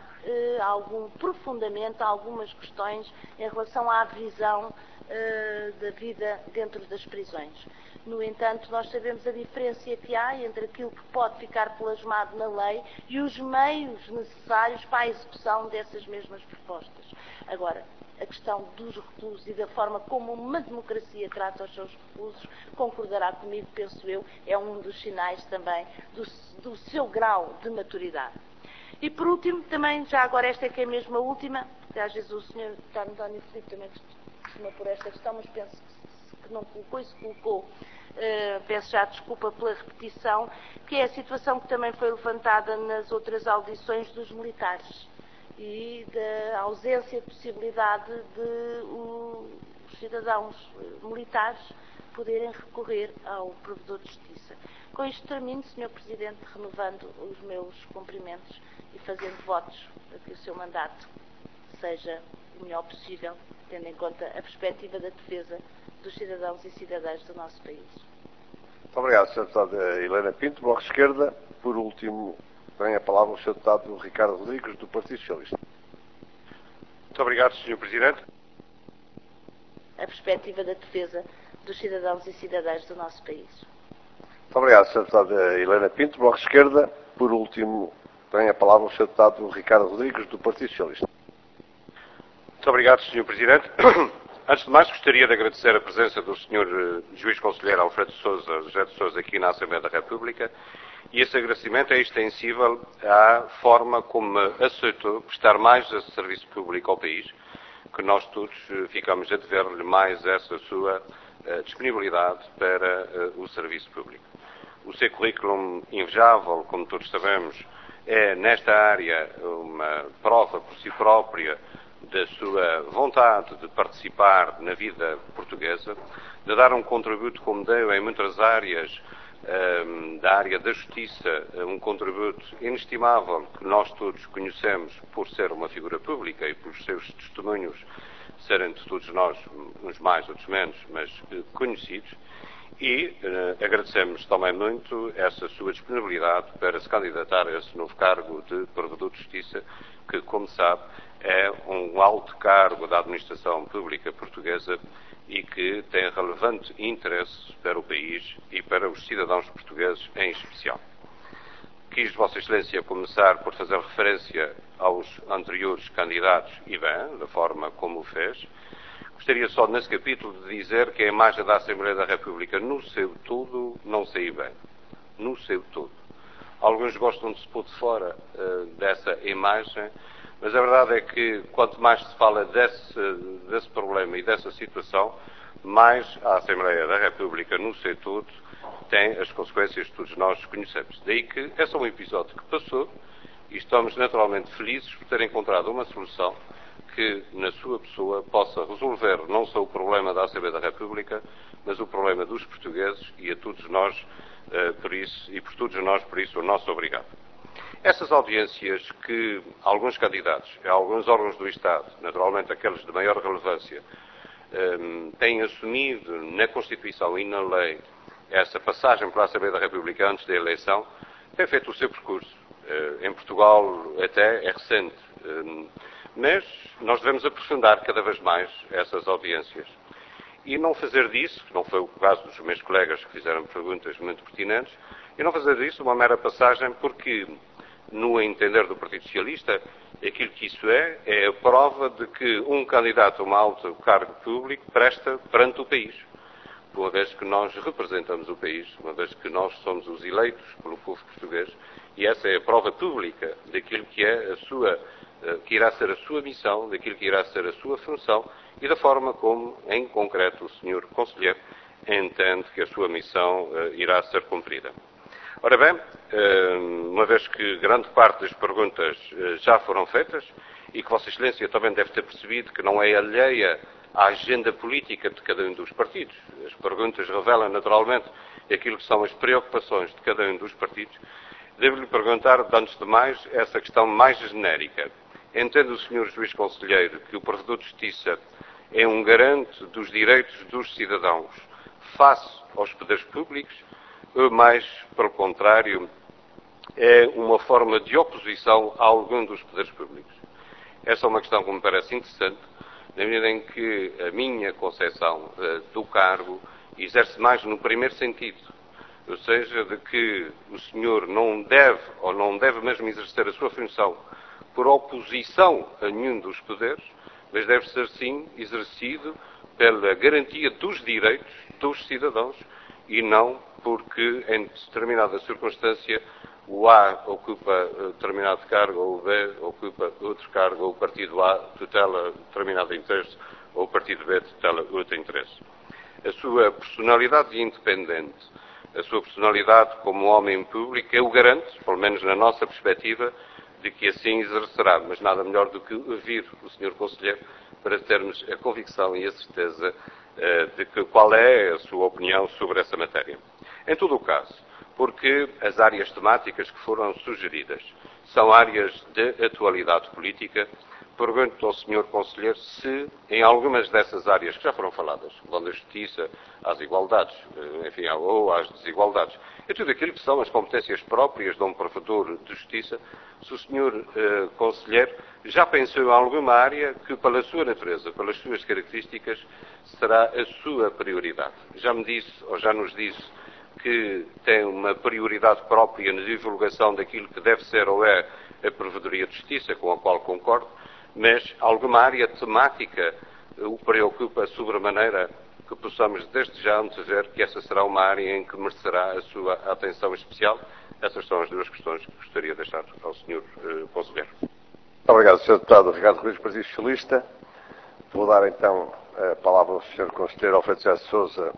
profundamente algumas questões em relação à visão da vida dentro das prisões. No entanto, nós sabemos a diferença que há entre aquilo que pode ficar plasmado na lei e os meios necessários para a execução dessas mesmas propostas. Agora, a questão dos reclusos e da forma como uma democracia trata os seus reclusos, concordará comigo, penso eu, é um dos sinais também do seu grau de maturidade. E por último, também, já agora esta é que é mesmo a última, porque às vezes o Sr. António Filipe também costuma por esta questão, mas penso que não colocou e se colocou, peço já desculpa pela repetição, que é a situação que também foi levantada nas outras audições dos militares e da ausência de possibilidade de os cidadãos militares poderem recorrer ao Provedor de Justiça. Com isto termino, Sr. Presidente, renovando os meus cumprimentos e fazendo votos para que o seu mandato seja o melhor possível, tendo em conta a perspectiva da defesa dos cidadãos e cidadãs do nosso país. Muito obrigado, Sr. Deputado Helena Pinto. Bloco de Esquerda, por último, tem a palavra o Sr. Deputado Ricardo Rodrigues, do Partido Socialista. Muito obrigado, Sr. Presidente. A perspectiva da defesa dos cidadãos e cidadãs do nosso país. Muito obrigado, Sr. Deputado Helena Pinto. Bloco de Esquerda, por último, tem a palavra o Sr. Deputado Ricardo Rodrigues, do Partido Socialista. Muito obrigado, Sr. Presidente. Antes de mais, gostaria de agradecer a presença do Sr. Juiz Conselheiro Alfredo José de Sousa aqui na Assembleia da República, e esse agradecimento é extensível à forma como aceitou prestar mais esse serviço público ao país, que nós todos ficamos a dever-lhe mais essa sua disponibilidade para o serviço público. O seu currículo invejável, como todos sabemos, é nesta área uma prova por si própria da sua vontade de participar na vida portuguesa, de dar um contributo como deu em muitas áreas da área da justiça, um contributo inestimável que nós todos conhecemos por ser uma figura pública e pelos seus testemunhos serem de todos nós, uns mais, outros menos, mas conhecidos. E agradecemos também muito essa sua disponibilidade para se candidatar a esse novo cargo de Provedor de Justiça, que, como sabe, é um alto cargo da administração pública portuguesa e que tem relevante interesse para o país e para os cidadãos portugueses em especial. Quis Vossa Excelência começar por fazer referência aos anteriores candidatos e bem, da forma como o fez. Gostaria só, nesse capítulo, de dizer que a imagem da Assembleia da República, no seu todo, não saiu bem. No seu todo. Alguns gostam de se pôr de fora dessa imagem, mas a verdade é que, quanto mais se fala desse problema e dessa situação, mais a Assembleia da República, no seu todo, tem as consequências que todos nós conhecemos. Daí que é só um episódio que passou e estamos naturalmente felizes por ter encontrado uma solução que, na sua pessoa, possa resolver não só o problema da Assembleia da República, mas o problema dos portugueses e a todos nós, por isso, e por todos nós, por isso, o nosso obrigado. Essas audiências que alguns candidatos e alguns órgãos do Estado, naturalmente aqueles de maior relevância, têm assumido na Constituição e na lei essa passagem pela Assembleia da República antes da eleição, têm feito o seu percurso. Em Portugal até é recente, mas nós devemos aprofundar cada vez mais essas audiências. E não fazer disso, que não foi o caso dos meus colegas que fizeram perguntas muito pertinentes, e não fazer disso uma mera passagem porque no entender do Partido Socialista, aquilo que isso é a prova de que um candidato a um alto cargo público presta perante o país. Uma vez que nós representamos o país, uma vez que nós somos os eleitos pelo povo português, e essa é a prova pública daquilo que é que irá ser a sua missão, daquilo que irá ser a sua função e da forma como, em concreto, o Sr. Conselheiro entende que a sua missão irá ser cumprida. Ora bem, uma vez que grande parte das perguntas já foram feitas e que Vossa Excelência também deve ter percebido que não é alheia à agenda política de cada um dos partidos. As perguntas revelam naturalmente aquilo que são as preocupações de cada um dos partidos. Devo-lhe perguntar, antes de mais, essa questão mais genérica. Entende o Sr. Juiz Conselheiro que o Provedor de Justiça é um garante dos direitos dos cidadãos face aos poderes públicos, ou mais, pelo contrário, é uma forma de oposição a algum dos poderes públicos? Essa é uma questão que me parece interessante, na medida em que a minha concepção do cargo exerce mais no primeiro sentido, ou seja, de que o senhor não deve, ou não deve mesmo exercer a sua função por oposição a nenhum dos poderes, mas deve ser sim exercido pela garantia dos direitos dos cidadãos e não porque em determinada circunstância o A ocupa determinado cargo, ou o B ocupa outro cargo, ou o partido A tutela determinado interesse, ou o partido B tutela outro interesse. A sua personalidade independente, a sua personalidade como homem público é o garante, pelo menos na nossa perspectiva, de que assim exercerá, mas nada melhor do que ouvir o Sr. Conselheiro para termos a convicção e a certeza de que qual é a sua opinião sobre essa matéria. Em todo o caso, porque as áreas temáticas que foram sugeridas são áreas de atualidade política, pergunto ao Sr. Conselheiro se, em algumas dessas áreas que já foram faladas, vão da justiça às igualdades, enfim, ou às desigualdades, e tudo aquilo que são as competências próprias de um provedor de justiça, se o Sr. Conselheiro já pensou em alguma área que, pela sua natureza, pelas suas características, será a sua prioridade. Já me disse, ou já nos disse, que tem uma prioridade própria na divulgação daquilo que deve ser ou é a Provedoria de Justiça, com a qual concordo, mas alguma área temática o preocupa sobremaneira que possamos desde já antever que essa será uma área em que merecerá a sua atenção especial? Essas são as duas questões que gostaria de deixar ao Sr. Conselheiro. Muito obrigado, Sr. Deputado Ricardo Rodrigues, Partido Socialista. Vou dar então a palavra ao Sr. Conselheiro Alfredo José de Sousa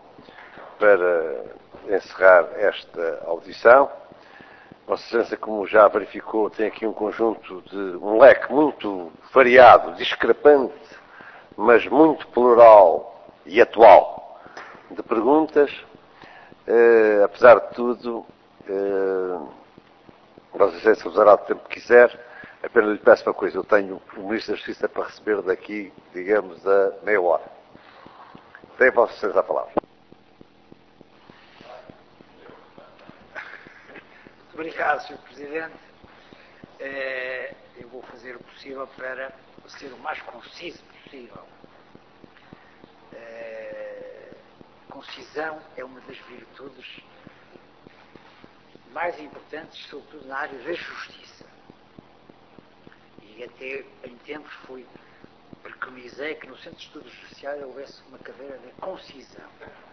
para encerrar esta audição. Vossa Excelência, como já verificou, tem aqui um leque muito variado, discrepante, mas muito plural e atual de perguntas. Apesar de tudo, Vossa Excelência usará o tempo que quiser. Apenas lhe peço uma coisa: eu tenho o Ministro da Justiça para receber daqui, digamos, a meia hora. Tem Vossa Excelência a palavra. Obrigado, Sr. Presidente. Eu vou fazer o possível para ser o mais conciso possível. Concisão é uma das virtudes mais importantes, sobretudo na área da justiça. E até em tempos preconizei que no Centro de Estudos Judiciais houvesse uma cadeira de concisão.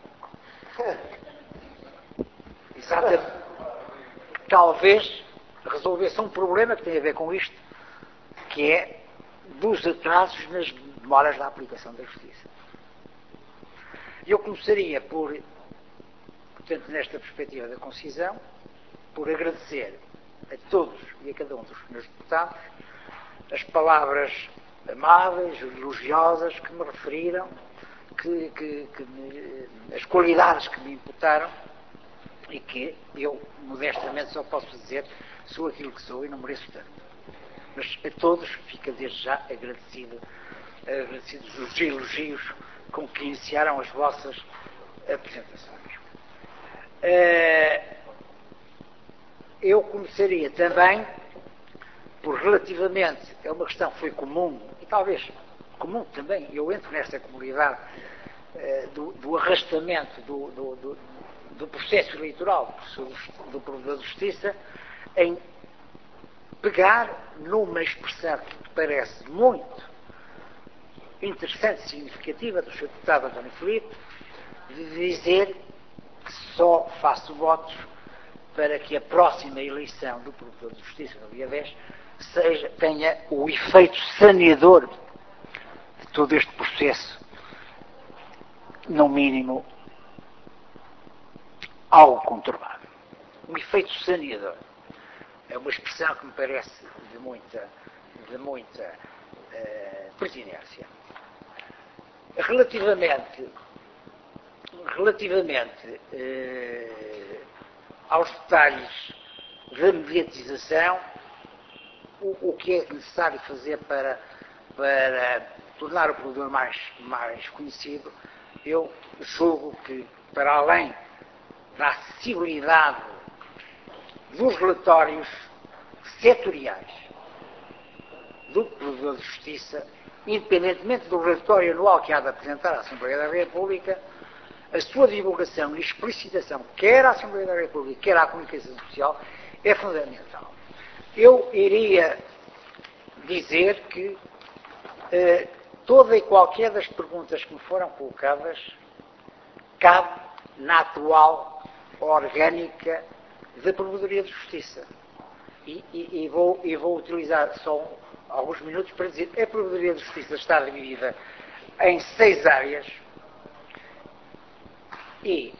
Exatamente. Talvez resolvesse um problema que tem a ver com isto, que é dos atrasos nas demoras da aplicação da justiça. Eu começaria portanto, nesta perspectiva da concisão, por agradecer a todos e a cada um dos senhores deputados as palavras amáveis, elogiosas que me referiram, as qualidades que me imputaram, e que eu, modestamente, só posso dizer: sou aquilo que sou e não mereço tanto. Mas a todos fica desde já agradecidos os elogios com que iniciaram as vossas apresentações. Eu começaria também por, relativamente a uma questão que foi comum, e talvez comum também, eu entro nesta comunidade do arrastamento do processo eleitoral do Provedor de Justiça, em pegar numa expressão que me parece muito interessante e significativa do Sr. Deputado António Filipe, de dizer que só faço votos para que a próxima eleição do Provedor de Justiça, no dia 10, tenha o efeito saneador de todo este processo, no mínimo, algo conturbado. Um efeito saneador. É uma expressão que me parece de muita pertinência. Relativamente aos detalhes da mediatização, o que é necessário fazer para tornar o provedor mais conhecido, eu julgo que, para além da acessibilidade dos relatórios setoriais do Provedor de Justiça, independentemente do relatório anual que há de apresentar à Assembleia da República, a sua divulgação e explicitação, quer à Assembleia da República, quer à comunicação social, é fundamental. Eu iria dizer que toda e qualquer das perguntas que me foram colocadas cabe na atual orgânica da Provedoria de Justiça. E vou utilizar só alguns minutos para dizer que a Provedoria de Justiça está dividida em 6 áreas e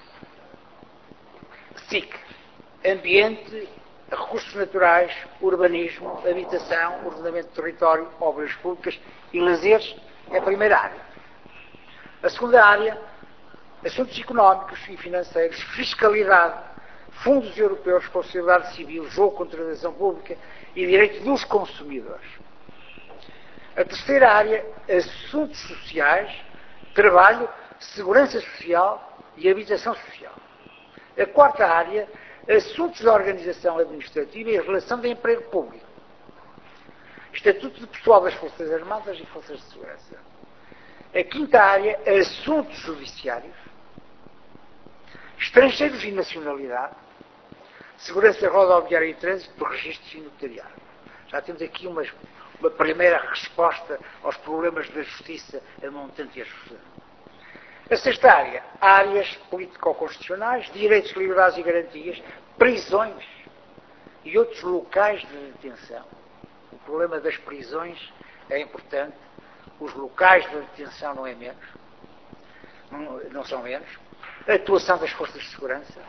SIC, Ambiente, Recursos Naturais, Urbanismo, Habitação, Ordenamento do Território, Obras Públicas e Lazeres é a primeira área. A segunda área, Assuntos Económicos e Financeiros, Fiscalidade, Fundos Europeus, Responsabilidade Civil, Jogo contra a Administração Pública e Direito dos Consumidores. A terceira área, Assuntos Sociais, Trabalho, Segurança Social e Habitação Social. A quarta área, Assuntos da Organização Administrativa e Relação de Emprego Público. Estatuto de Pessoal das Forças Armadas e Forças de Segurança. A quinta área, Assuntos Judiciários, Estrangeiros e Nacionalidade, Segurança Rodoviária e Trânsito, Registros e Notariado. Já temos aqui uma primeira resposta aos problemas da justiça a montante e a justiça. A sexta área, áreas político-constitucionais, direitos, liberdades e garantias, prisões e outros locais de detenção. O problema das prisões é importante, os locais de detenção não é menos, não são menos, a atuação das forças de segurança,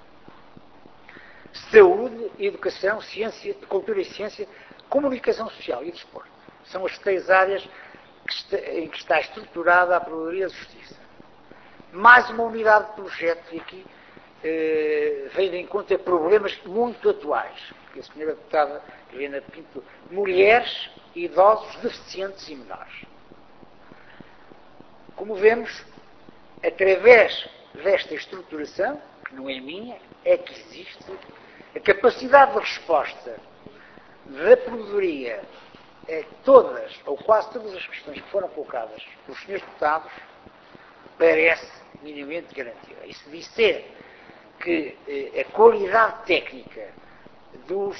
saúde, educação, ciência, cultura e ciência, comunicação social e desporto. São as 6 áreas em que está estruturada a Provedoria de Justiça. Mais uma unidade de projeto, e aqui vem em conta problemas muito atuais, porque a senhora deputada Helena Pinto, mulheres, idosos, deficientes e menores. Como vemos, através desta estruturação, que não é minha, é que existe, a capacidade de resposta da Provedoria a todas, ou quase todas as questões que foram colocadas pelos senhores deputados, parece minimamente garantida. E se disser que a qualidade técnica dos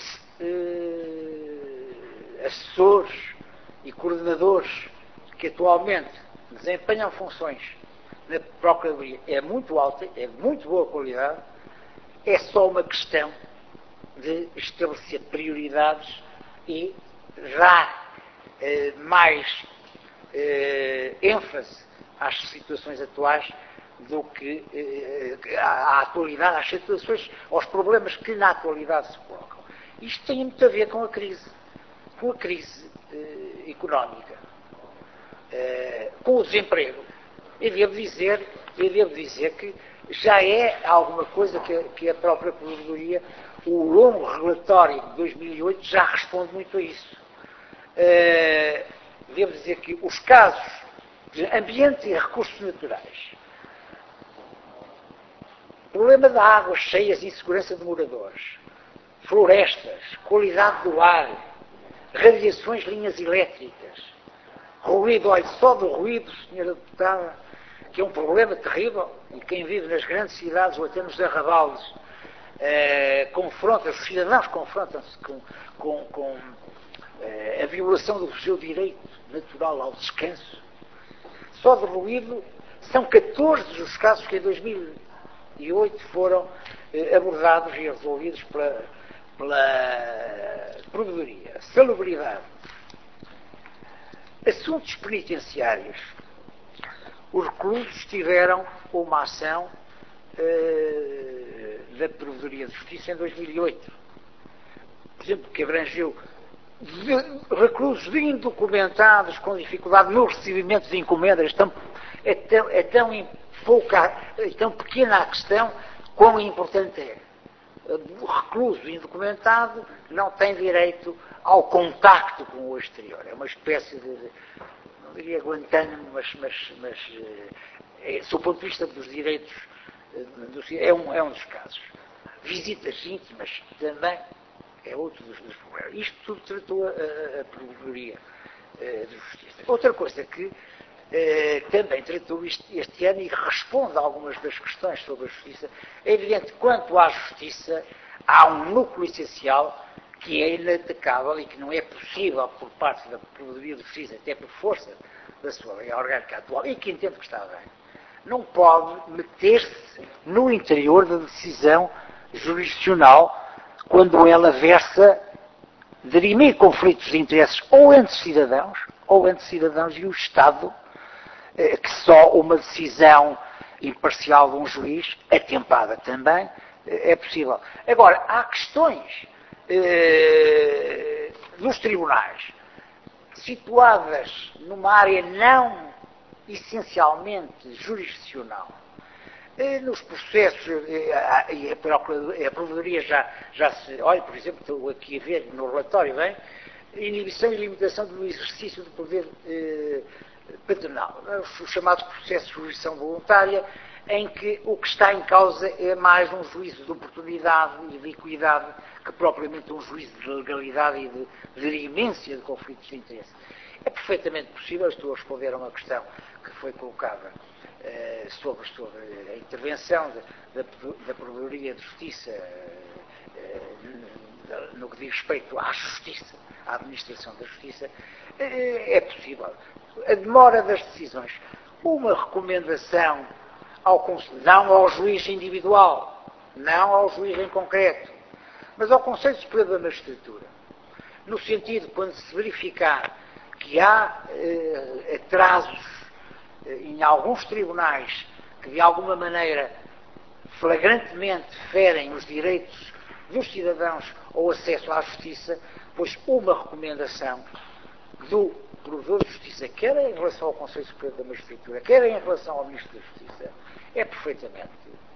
assessores e coordenadores que atualmente desempenham funções na Procuradoria é muito alta, é de muito boa qualidade, é só uma questão de estabelecer prioridades e dar mais ênfase às situações atuais do que à atualidade, às situações, aos problemas que na atualidade se colocam. Isto tem muito a ver com a crise económica, com o desemprego. Eu devo dizer que já é alguma coisa que a própria Provedoria, o longo relatório de 2008 já responde muito a isso. Devo dizer que os casos de ambiente e recursos naturais, problema da água, cheias e insegurança de moradores, florestas, qualidade do ar, radiações, linhas elétricas, ruído, olha só do ruído, senhora deputada, que é um problema terrível, e quem vive nas grandes cidades ou até nos arrabaldes os cidadãos confrontam-se com a violação do seu direito natural ao descanso. Só de ruído, são 14 os casos que em 2008 foram abordados e resolvidos pela Provedoria. Salubridade. Assuntos penitenciários. Os reclusos tiveram uma ação da Provedoria de Justiça em 2008. Por exemplo, que abrangeu reclusos indocumentados com dificuldade no recebimento de encomendas. É tão pequena a questão, quão importante é. O recluso indocumentado não tem direito ao contacto com o exterior. É uma espécie de, não diria Guantánamo, mas do ponto de vista dos direitos, é um dos casos. Visitas íntimas também é outro dos problemas. Isto tudo tratou a Provedoria de Justiça. Outra coisa que também tratou este ano e responde a algumas das questões sobre a Justiça, é evidente que quanto à Justiça há um núcleo essencial que é inatacável e que não é possível por parte da Provedoria de Justiça, até por força da sua lei orgânica atual, e que entendo que está bem, não pode meter-se no interior da decisão jurisdicional quando ela versa dirimir conflitos de interesses ou entre cidadãos e o Estado, que só uma decisão imparcial de um juiz, atempada também, é possível. Agora, há questões dos tribunais situadas numa área não essencialmente jurisdicional. Nos processos, a Provedoria já se... Olha, por exemplo, estou aqui a ver no relatório, bem, inibição e limitação do exercício do poder patronal. Os chamados processos de jurisdição voluntária, em que o que está em causa é mais um juízo de oportunidade e de equidade que propriamente um juízo de legalidade e de dirimência de conflitos de interesse. É perfeitamente possível, estou a responder a uma questão que foi colocada sobre a intervenção da Provedoria de Justiça no que diz respeito à Justiça, à administração da Justiça, é possível. A demora das decisões, uma recomendação não ao juiz individual, não ao juiz em concreto, mas ao Conselho Superior da Magistratura, no sentido, quando se verificar que há atrasos em alguns tribunais que de alguma maneira flagrantemente ferem os direitos dos cidadãos ao acesso à justiça, pois uma recomendação do Provedor de Justiça, quer em relação ao Conselho Superior da Magistratura, quer em relação ao Ministro da Justiça, é perfeitamente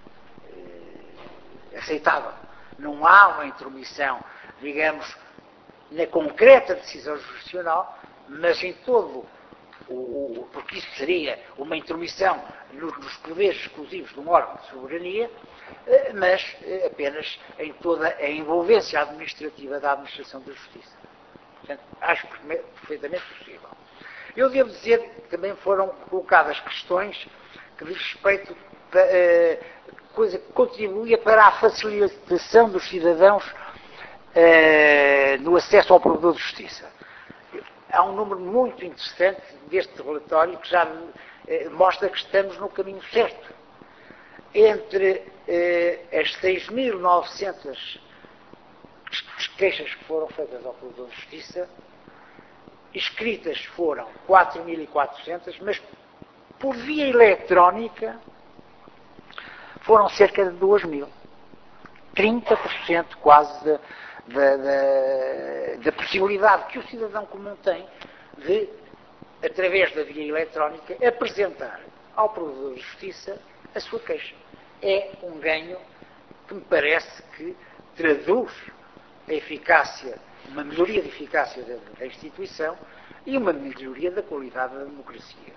aceitável. Não há uma intromissão, digamos, na concreta decisão jurisdicional, mas em todo porque isso seria uma intromissão nos poderes exclusivos de um órgão de soberania, mas apenas em toda a envolvência administrativa da administração da justiça. Portanto, acho perfeitamente possível. Eu devo dizer que também foram colocadas questões que diz respeito coisa que contribuía para a facilitação dos cidadãos no acesso ao provedor de justiça. Há um número muito interessante deste relatório que já mostra que estamos no caminho certo. Entre as 6.900 queixas que foram feitas ao Provedor de Justiça, escritas foram 4.400, mas por via eletrónica foram cerca de 2.000. 30% quase da possibilidade que o cidadão comum tem de, através da via eletrónica, apresentar ao Provedor de Justiça a sua queixa. É um ganho que me parece que traduz a eficácia, uma melhoria de eficácia da instituição e uma melhoria da qualidade da democracia.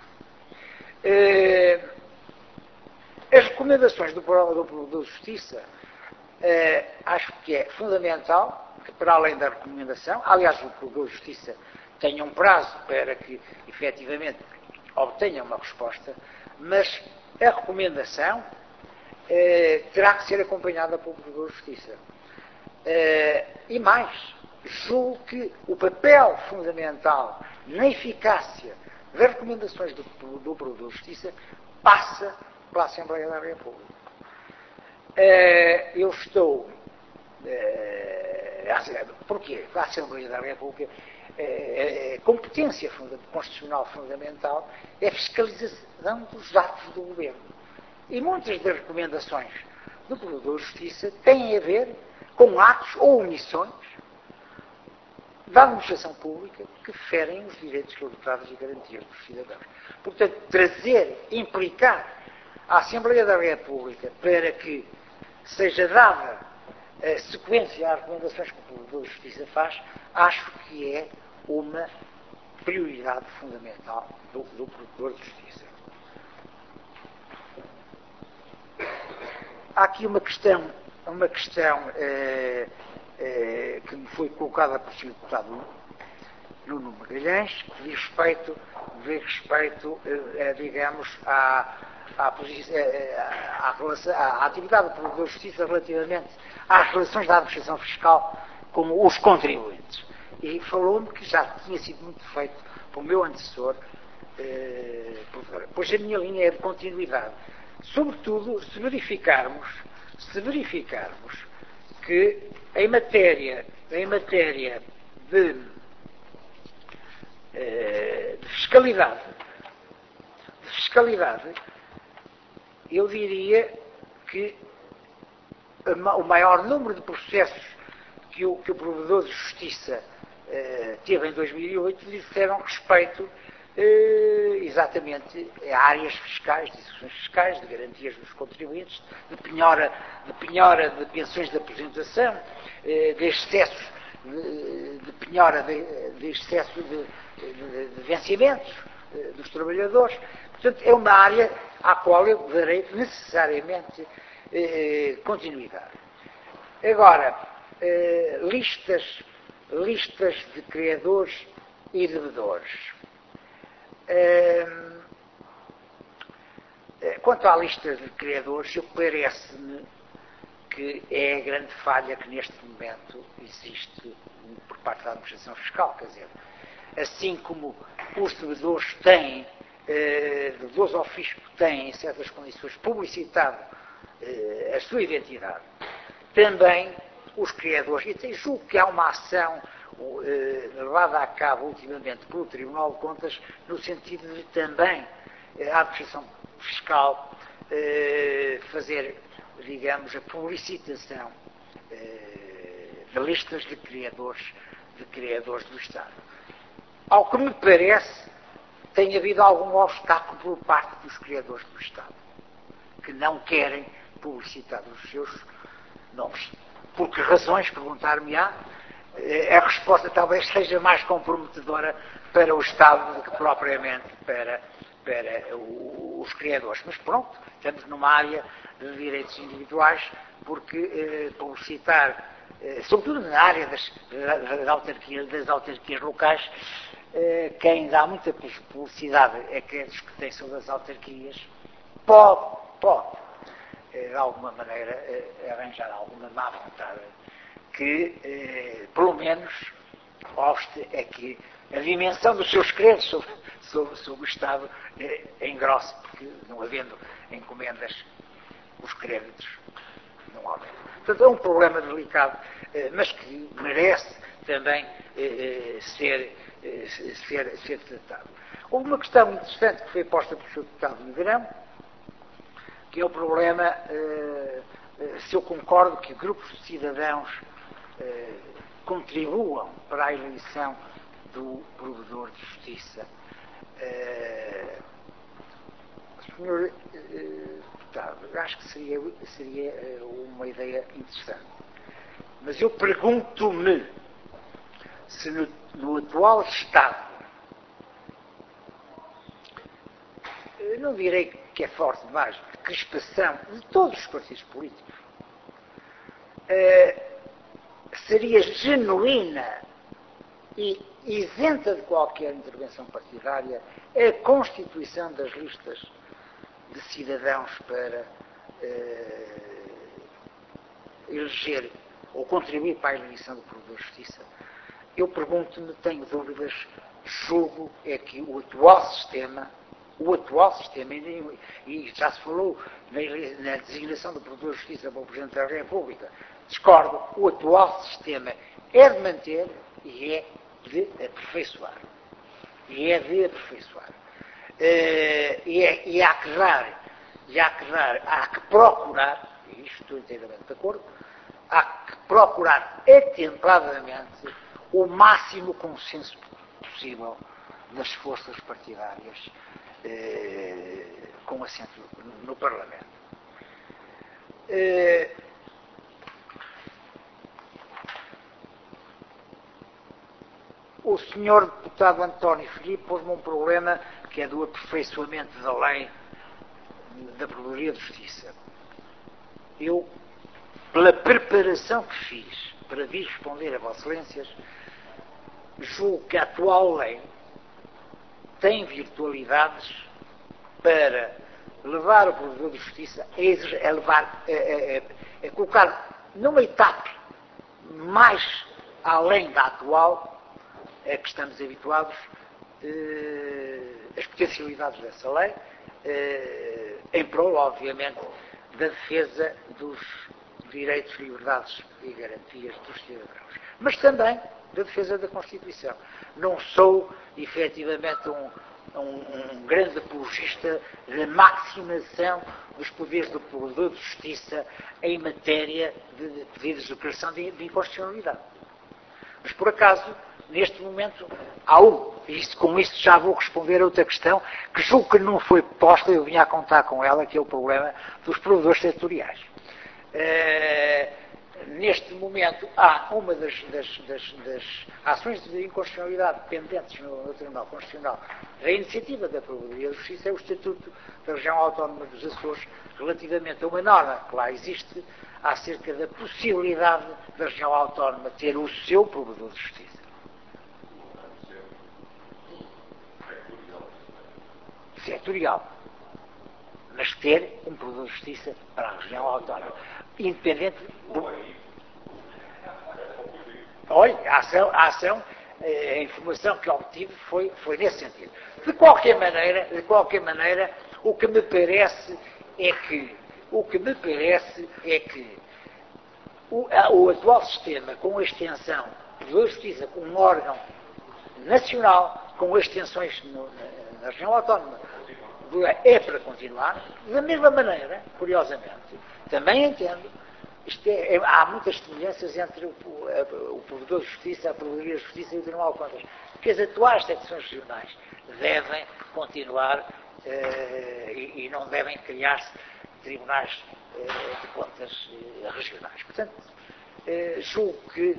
As recomendações do Provedor de Justiça, acho que é fundamental que, para além da recomendação, aliás, o Provedor de Justiça tenha um prazo para que, efetivamente, obtenha uma resposta, mas a recomendação terá que ser acompanhada pelo Provedor de Justiça. E mais, julgo que o papel fundamental na eficácia das recomendações do Provedor de Justiça passa pela Assembleia da República. Eu estou... Porquê? A Assembleia da República, a competência constitucional fundamental é a fiscalização dos atos do Governo. E muitas das recomendações do Provedor de Justiça têm a ver com atos ou omissões da administração pública que ferem os direitos, liberdades e garantias dos cidadãos. Portanto, implicar a Assembleia da República para que seja dada sequência às recomendações que o Provedor de Justiça faz, acho que é uma prioridade fundamental do Provedor de Justiça. Há aqui uma questão que me foi colocada por Sr. Deputado Nuno Magalhães, que diz respeito digamos, à atividade do Provedor de Justiça relativamente às relações da administração fiscal com os contribuintes. E falou-me que já tinha sido muito feito pelo meu antecessor, pois a minha linha é de continuidade. Sobretudo, se verificarmos que em matéria de fiscalidade, eu diria que o maior número de processos que o Provedor de Justiça teve em 2008 disseram respeito exatamente a áreas fiscais, de execuções fiscais, de garantias dos contribuintes, de penhora de pensões de aposentação, de excessos, de penhora de excesso de vencimentos dos trabalhadores. Portanto, é uma área à qual eu darei necessariamente continuidade. Agora, listas de credores e devedores. Quanto à lista de credores, parece-me que é a grande falha que neste momento existe por parte da administração fiscal. Quer dizer, assim como os devedores têm, devedores ao fisco têm, em certas condições, publicitado a sua identidade, também os credores, e julgo que há uma ação levada a cabo ultimamente pelo Tribunal de Contas, no sentido de também a administração fiscal fazer, digamos, a publicitação de listas de criadores do Estado. Ao que me parece, tem havido algum obstáculo por parte dos criadores do Estado, que não querem publicitar os seus nomes. Por que razões, perguntar-me-á? A resposta talvez seja mais comprometedora para o Estado do que propriamente para os criadores. Mas pronto, estamos numa área de direitos individuais, porque publicitar, sobretudo na área das autarquias locais, quem dá muita publicidade é aqueles que têm sobre as autarquias, pode de alguma maneira arranjar alguma má vontade que, pelo menos, obste é que a dimensão dos seus credos sobre o Estado engrosse, porque não havendo encomendas, os créditos não aumentam. Portanto, é um problema delicado, mas que merece também ser tratado. Houve uma questão interessante que foi posta pelo Sr. Deputado Negrão, que é o problema, se eu concordo que grupos de cidadãos contribuam para a eleição do Provedor de Justiça. Senhor Deputado, acho que seria uma ideia interessante. Mas eu pergunto-me se no atual Estado, não direi que é forte demais, de crispação de todos os partidos políticos, seria genuína e isenta de qualquer intervenção partidária a constituição das listas de cidadãos para eleger ou contribuir para a eleição do Provedor de Justiça, eu pergunto-me, tenho dúvidas, julgo é que o atual sistema, e já se falou na designação do Provedor de Justiça para o Presidente da República, discordo, o atual sistema é de manter e é de aperfeiçoar. E há que procurar, e isto estou inteiramente de acordo, há que procurar atempadamente o máximo consenso possível das forças partidárias com assento no Parlamento. O senhor deputado António Filipe pôs-me um problema que é do aperfeiçoamento da lei da Procuradoria de Justiça. Eu, pela preparação que fiz para vir responder a Vossas Excelências, julgo que a atual lei tem virtualidades para levar o Provedor de Justiça a colocar numa etapa mais além da atual a que estamos habituados, as potencialidades dessa lei, em prol, obviamente, da defesa dos direitos, liberdades e garantias dos cidadãos, mas também da defesa da Constituição. Não sou, efetivamente, um grande apologista da maximação dos poderes do Provedor de Justiça em matéria de pedidos de declaração de inconstitucionalidade. Mas, por acaso, neste momento, há com isso já vou responder a outra questão, que julgo que não foi posta, eu vinha a contar com ela, que é o problema dos provedores setoriais. Neste momento, há uma das ações de inconstitucionalidade pendentes no Tribunal Constitucional da iniciativa da Procuradoria de Justiça, é o Estatuto da Região Autónoma dos Açores, relativamente a uma norma que lá existe, acerca da possibilidade da região autónoma ter o seu Provedor de Justiça. Setorial. Mas ter um Provedor de Justiça para a região autónoma. Independente do... Olha, a ação, a informação que obtive foi nesse sentido. De qualquer maneira, o que me parece é que o atual sistema, com a extensão de justiça, com um órgão nacional, com extensões na região autónoma, é para continuar. Da mesma maneira, curiosamente, também entendo, há muitas semelhanças entre o Provedor de Justiça, a Procuradoria de Justiça e o Tribunal de Contas, que as atuais secções regionais devem continuar e não devem criar-se tribunais de contas regionais. Portanto, julgo que,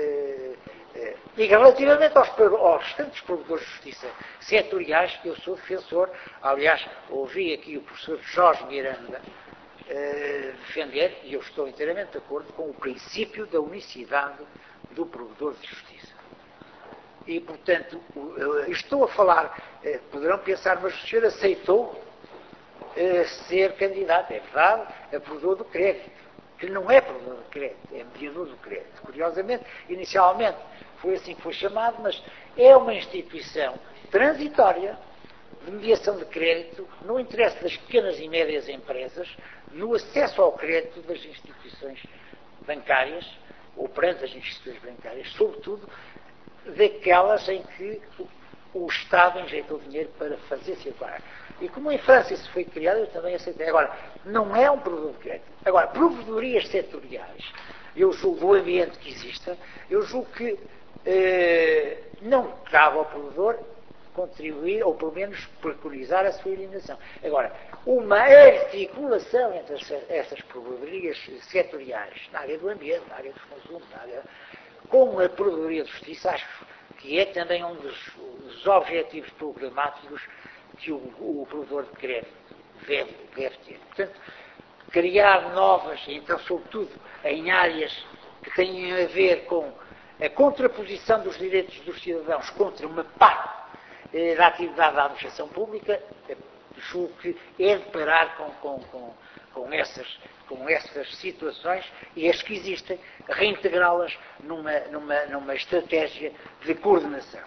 e relativamente aos restantes provedores de justiça setoriais, eu sou defensor, aliás, ouvi aqui o professor Jorge Miranda defender, e eu estou inteiramente de acordo com o princípio da unicidade do provedor de justiça. E, portanto, estou a falar, poderão pensar, mas o senhor aceitou ser candidato, é verdade, a provedor do crédito, que não é provedor do crédito, é mediador do crédito. Curiosamente, inicialmente foi assim que foi chamado, mas é uma instituição transitória de mediação de crédito no interesse das pequenas e médias empresas, no acesso ao crédito das instituições bancárias, ou perante as instituições bancárias, sobretudo daquelas em que o Estado injetou dinheiro para fazer circular. E como em França isso foi criado, eu também aceitei. Agora, não é um provedor de crédito. Agora, provedorias setoriais, eu julgo o ambiente que exista, eu julgo que não cabe ao provedor contribuir, ou pelo menos preconizar a sua eliminação. Agora, uma articulação entre essas provedorias setoriais, na área do ambiente, na área dos consumos, com a Procuradoria de Justiça, acho que é também um dos objetivos programáticos que o provedor de crédito deve ter. Portanto, criar novas, então, sobretudo, em áreas que têm a ver com a contraposição dos direitos dos cidadãos contra uma parte da atividade da administração pública, julgo que é de parar com com essas situações e as que existem, reintegrá-las numa estratégia de coordenação.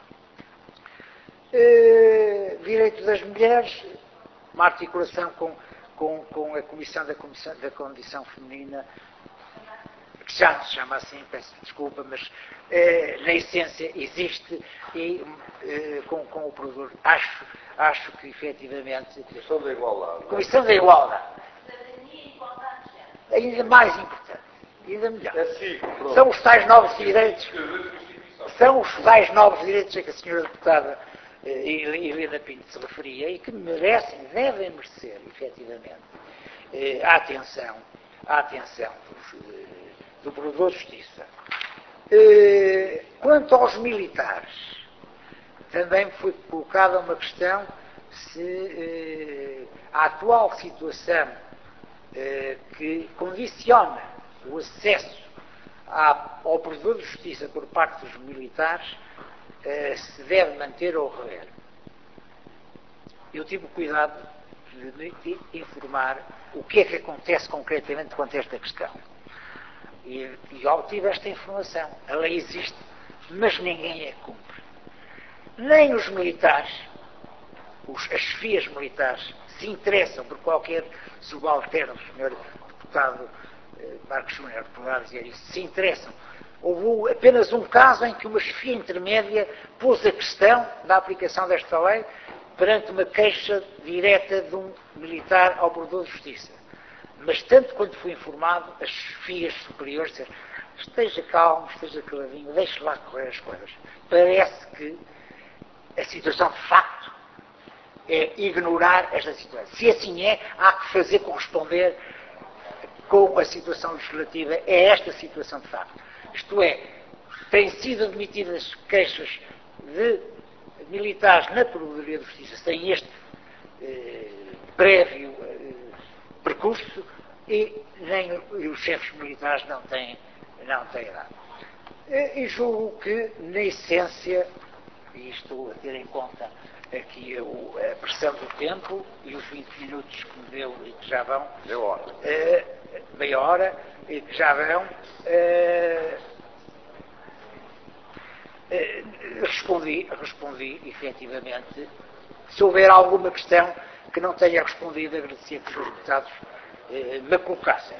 Direito das mulheres, uma articulação com a Comissão da Condição Feminina, que já se chama assim, peço desculpa, mas na essência existe e com o provedor acho que efetivamente... Comissão da Igualdade. Comissão da Igualdade. Ainda mais importante, ainda melhor. São os tais novos direitos, a que a senhora deputada Helena Pinto se referia e que merecem, devem merecer, efetivamente, a atenção do Provedor de Justiça. Quanto aos militares, também foi colocada uma questão se a atual situação que condiciona o acesso ao Provedor de Justiça por parte dos militares se deve manter ou rever. Eu tive o cuidado de informar o que é que acontece concretamente quanto a esta questão. E obtive esta informação. A lei existe, mas ninguém a cumpre. Nem os militares, as chefias militares, se interessam por qualquer subalterno, o senhor deputado Marcos Júnior poderá dizer isso, se interessam. Houve apenas um caso em que uma chefia intermédia pôs a questão da aplicação desta lei perante uma queixa direta de um militar ao Provedor de Justiça. Mas tanto quanto fui informado, as chefias superiores disseram: esteja calmo, esteja caladinho, deixe lá correr as coisas. Parece que a situação de facto é ignorar esta situação. Se assim é, há que fazer corresponder com a situação legislativa a esta situação de facto. Isto é, têm sido admitidas queixas de militares na Provedoria de Justiça sem este prévio percurso e nem os chefes militares não têm dado. E julgo que, na essência, e estou a ter em conta aqui a pressão do tempo e os 20 minutos que me deu e que já vão, meia hora, e que já vão, respondi efetivamente. Se houver alguma questão que não tenha respondido, agradecia que os seus deputados me colocassem.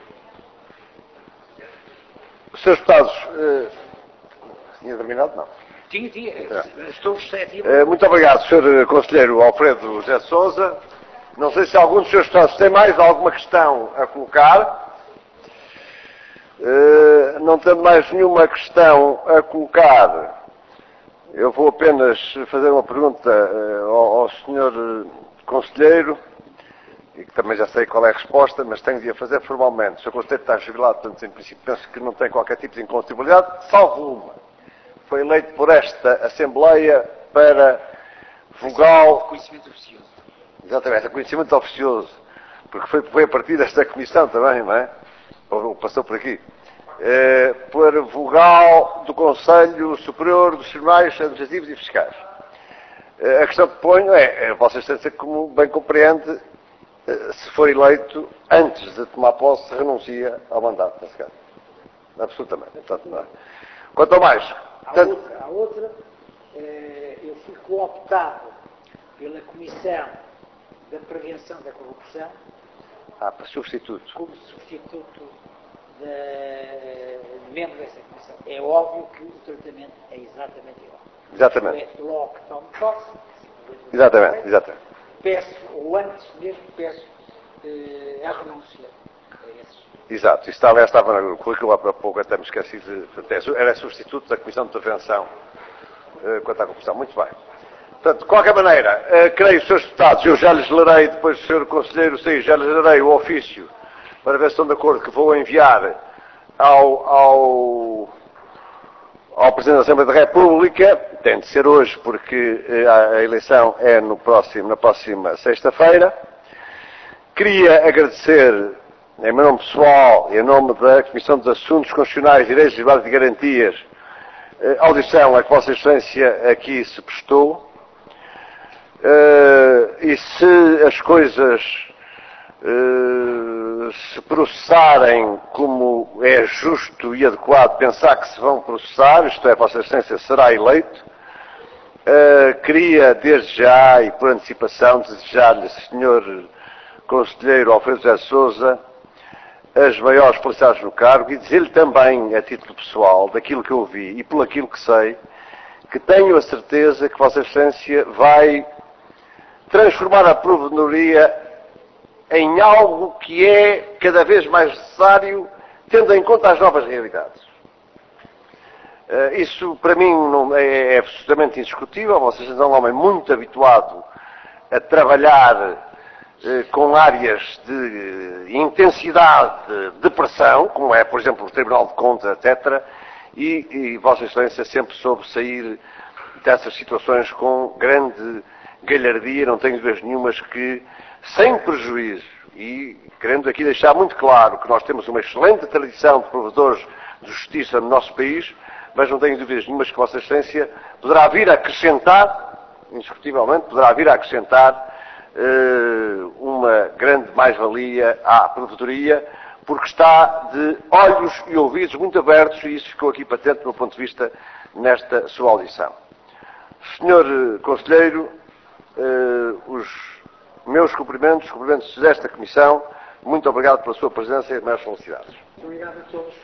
Os seus deputados tinha terminado? Não. Tinha. Estou receptivo. Muito obrigado, Sr. Conselheiro Alfredo José de Sousa. Não sei se algum dos seus deputados tem mais alguma questão a colocar. Não tendo mais nenhuma questão a colocar, eu vou apenas fazer uma pergunta ao Sr. Conselheiro, e que também já sei qual é a resposta, mas tenho de a fazer formalmente. O Sr. Conselheiro está jubilado, portanto, em princípio, penso que não tem qualquer tipo de incompatibilidade, salvo uma. Foi eleito por esta Assembleia para vogal... Conhecimento oficioso. Exatamente, conhecimento oficioso, porque foi a partir desta comissão também, não é? Ou passou por aqui. Por vogal do Conselho Superior dos Tribunais Administrativos e Fiscais. A questão que ponho é Vossa Excelência, como bem compreende, se for eleito, antes de tomar posse, renuncia ao mandato, nesse caso. Absolutamente. Portanto, não é. Quanto ao mais... Há outra, eu fui cooptado pela Comissão da Prevenção da Corrupção para substituto. como substituto de membro dessa comissão. É óbvio que o tratamento é exatamente igual. Exatamente. É logo que tome posse. Exatamente. Peço, ou antes mesmo, peço a renúncia a esses. Exato. Isso estava no currículo há pouco, até me esqueci era substituto da Comissão de Prevenção quanto à corrupção. Muito bem. Portanto, de qualquer maneira, creio, Srs. Deputados, eu já lhes lerei, depois do Sr. Conselheiro sair, já lhes lerei o ofício para ver se estão de acordo, que vou enviar ao Presidente da Assembleia da República. Tem de ser hoje, porque a eleição é na próxima sexta-feira. Queria agradecer, em meu nome pessoal e em nome da Comissão dos Assuntos Constitucionais, Direitos, Liberdades e Garantias, a audição a que Vossa Excelência aqui se prestou. E se as coisas se processarem como é justo e adequado pensar que se vão processar, isto é, Vossa Excelência será eleito, queria desde já e por antecipação desejar-lhe, Sr. Conselheiro Alfredo José de Sousa, as maiores felicidades no cargo e dizer-lhe também, a título pessoal, daquilo que eu vi e por aquilo que sei, que tenho a certeza que Vossa Excelência vai transformar a Provedoria em algo que é cada vez mais necessário, tendo em conta as novas realidades. Isso, para mim, não é absolutamente indiscutível. Vossa Excelência é um homem muito habituado a trabalhar com áreas de intensidade de pressão, como é, por exemplo, o Tribunal de Contas, etc., e Vossa Excelência sempre soube sair dessas situações com grande galhardia, não tenho dúvidas nenhumas que, sem prejuízo, e querendo aqui deixar muito claro que nós temos uma excelente tradição de provedores de justiça no nosso país, mas não tenho dúvidas nenhumas que Vossa Excelência poderá vir a acrescentar, indiscutivelmente, poderá vir a acrescentar uma grande mais-valia à Provedoria, porque está de olhos e ouvidos muito abertos, e isso ficou aqui patente do meu ponto de vista nesta sua audição. Senhor Conselheiro, os meus cumprimentos, cumprimentos desta Comissão, muito obrigado pela sua presença e as maiores felicidades. Muito obrigado a todos.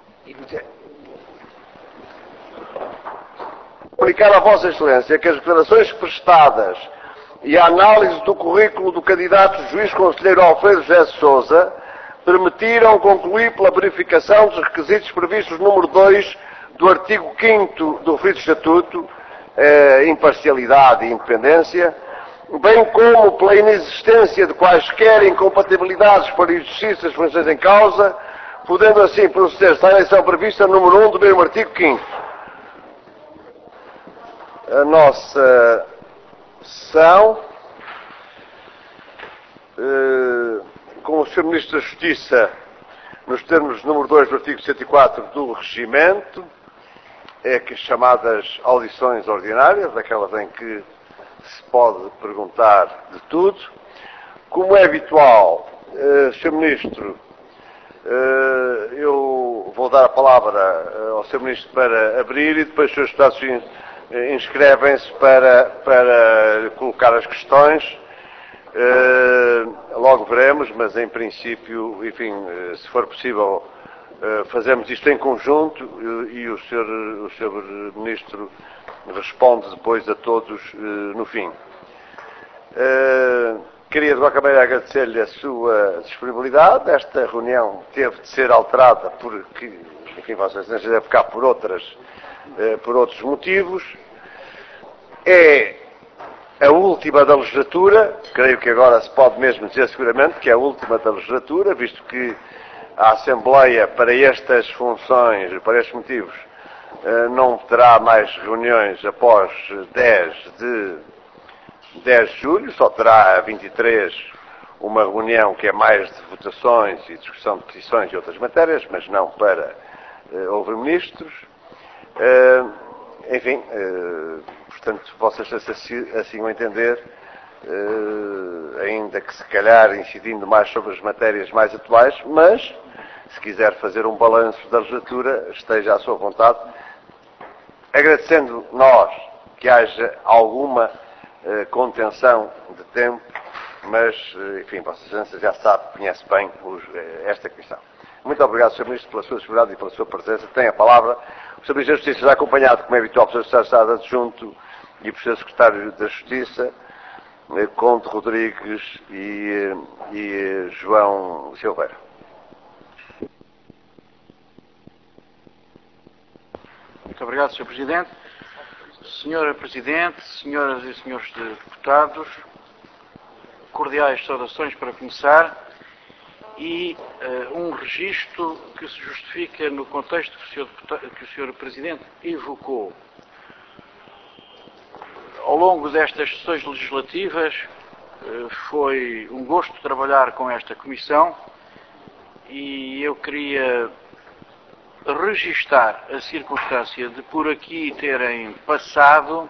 Comunicar a Vossa Excelência que as declarações prestadas e a análise do currículo do candidato juiz conselheiro Alfredo José de Sousa permitiram concluir pela verificação dos requisitos previstos no número 2 do artigo 5º do referido Estatuto, imparcialidade e independência, bem como pela inexistência de quaisquer incompatibilidades para o exercício das funções em causa, podendo assim proceder-se à eleição prevista no número 1 do mesmo artigo 5º. A nossa sessão, com o Sr. Ministro da Justiça, nos termos número 2 do artigo 104 do Regimento, é que chamadas audições ordinárias, aquelas em que se pode perguntar de tudo. Como é habitual, Sr. Ministro, eu vou dar a palavra ao Sr. Ministro para abrir e depois os Srs. Deputados inscrevem-se para colocar as questões. Logo veremos, mas em princípio, enfim, se for possível, fazemos isto em conjunto e o Sr. Ministro responde depois a todos no fim. Queria de qualquer maneira agradecer-lhe a sua disponibilidade. Esta reunião teve de ser alterada porque, enfim, Vossa Excelência deve ficar por outros motivos. É a última da legislatura, creio que agora se pode mesmo dizer seguramente que é a última da legislatura, visto que a Assembleia, para estas funções, para estes motivos, não terá mais reuniões após 10 de julho, só terá a 23 uma reunião que é mais de votações e discussão de petições e outras matérias, mas não para ouvir ministros. Enfim, portanto, Vossa Excelência assim o entender, ainda que se calhar incidindo mais sobre as matérias mais atuais, mas se quiser fazer um balanço da legislatura, esteja à sua vontade, agradecendo nós que haja alguma contenção de tempo, mas, enfim, Vossa Excelência já sabe, conhece bem esta questão. Muito obrigado, Sr. Ministro, pela sua disponibilidade e pela sua presença. Tem a palavra. O Sr. Ministro da Justiça já acompanhado, como é habitual, pelo Sr. Estado Adjunto e o Sr. Secretário da Justiça, Conde Rodrigues e João Silveira. Muito obrigado, Sr. Presidente. Senhora Presidente, senhoras e senhores deputados, cordiais saudações para começar e um registro que se justifica no contexto que o Sr. Presidente evocou. Ao longo destas sessões legislativas foi um gosto trabalhar com esta Comissão e eu queria registar a circunstância de por aqui terem passado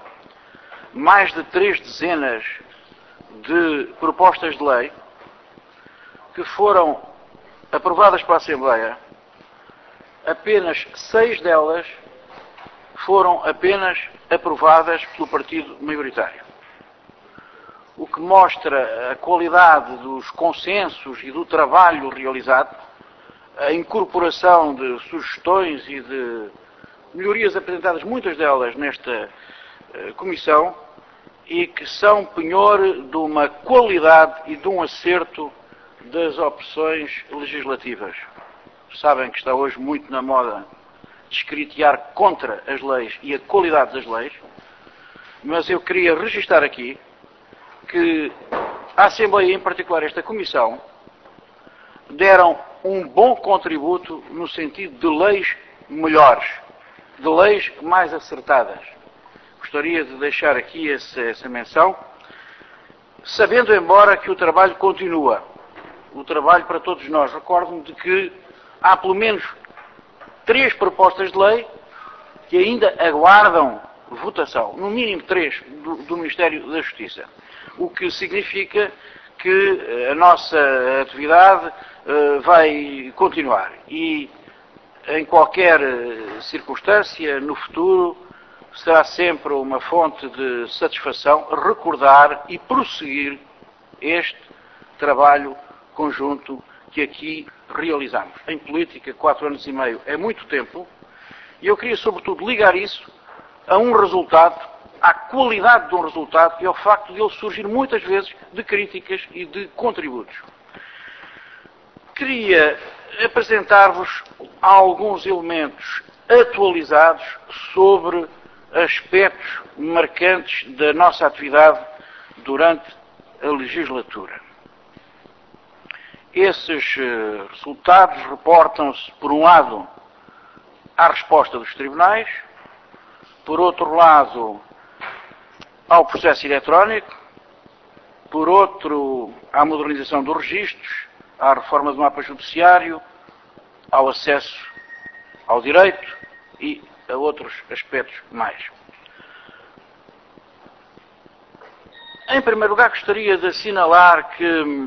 mais de 3 dezenas de propostas de lei que foram aprovadas pela Assembleia, apenas 6 delas foram apenas aprovadas pelo partido maioritário. O que mostra a qualidade dos consensos e do trabalho realizado, a incorporação de sugestões e de melhorias apresentadas, muitas delas nesta comissão, e que são penhor de uma qualidade e de um acerto das opções legislativas. Sabem que está hoje muito na moda descritear contra as leis e a qualidade das leis, mas eu queria registar aqui que a Assembleia, em particular esta Comissão, deram um bom contributo no sentido de leis melhores, de leis mais acertadas. Gostaria de deixar aqui essa menção, sabendo, embora, que o trabalho continua. O trabalho para todos nós. Recordo-me de que há pelo menos 3 propostas de lei que ainda aguardam votação. No mínimo 3 do Ministério da Justiça. O que significa que a nossa atividade vai continuar. E, em qualquer circunstância, no futuro, será sempre uma fonte de satisfação recordar e prosseguir este trabalho conjunto que aqui realizamos. Em política, 4 anos e meio é muito tempo, e eu queria, sobretudo, ligar isso a um resultado, à qualidade de um resultado e ao facto de ele surgir muitas vezes de críticas e de contributos. Queria apresentar-vos alguns elementos atualizados sobre aspectos marcantes da nossa atividade durante a legislatura. Esses resultados reportam-se, por um lado, à resposta dos tribunais, por outro lado, ao processo eletrónico, por outro, à modernização dos registros, à reforma do mapa judiciário, ao acesso ao direito e a outros aspectos mais. Em primeiro lugar, gostaria de assinalar que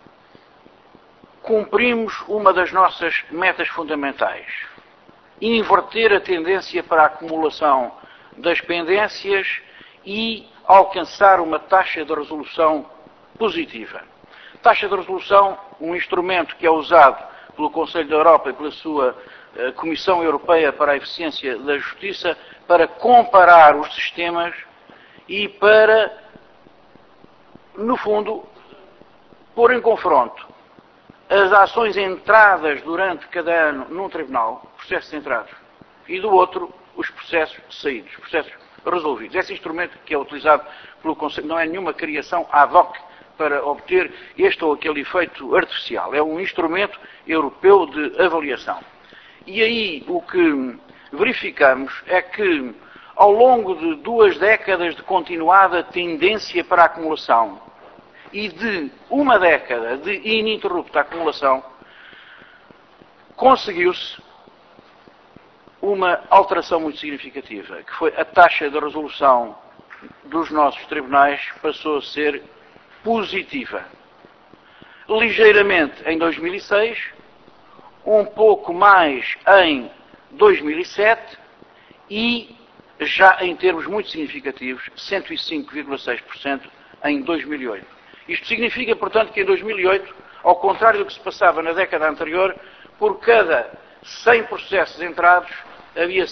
cumprimos uma das nossas metas fundamentais: inverter a tendência para a acumulação das pendências e alcançar uma taxa de resolução positiva. Taxa de resolução, um instrumento que é usado pelo Conselho da Europa e pela sua Comissão Europeia para a Eficiência da Justiça para comparar os sistemas e para, no fundo, pôr em confronto as ações entradas durante cada ano num tribunal, processos entrados, e do outro, os processos saídos, processos resolvidos. Esse instrumento que é utilizado pelo Conselho não é nenhuma criação ad hoc para obter este ou aquele efeito artificial. É um instrumento europeu de avaliação. E aí o que verificamos é que, ao longo de 2 décadas de continuada tendência para a acumulação e de 1 década de ininterrupta acumulação, conseguiu-se uma alteração muito significativa, que foi a taxa de resolução dos nossos tribunais passou a ser positiva. Ligeiramente em 2006, um pouco mais em 2007 e já em termos muito significativos, 105,6% em 2008. Isto significa, portanto, que em 2008, ao contrário do que se passava na década anterior, por cada 100 processos entrados, havia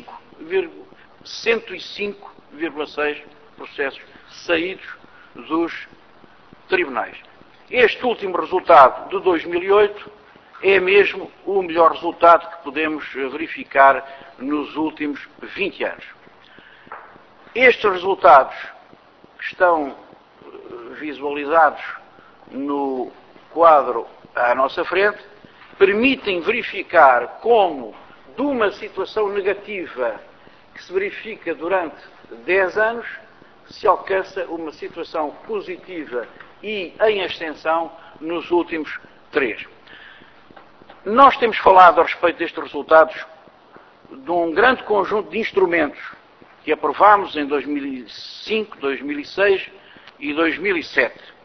105,6 processos saídos dos tribunais. Este último resultado de 2008 é mesmo o melhor resultado que podemos verificar nos últimos 20 anos. Estes resultados que estão visualizados no quadro à nossa frente permitem verificar como, de uma situação negativa que se verifica durante 10 anos, se alcança uma situação positiva e em ascensão nos últimos 3. Nós temos falado a respeito destes resultados de um grande conjunto de instrumentos que aprovámos em 2005, 2006 e 2007.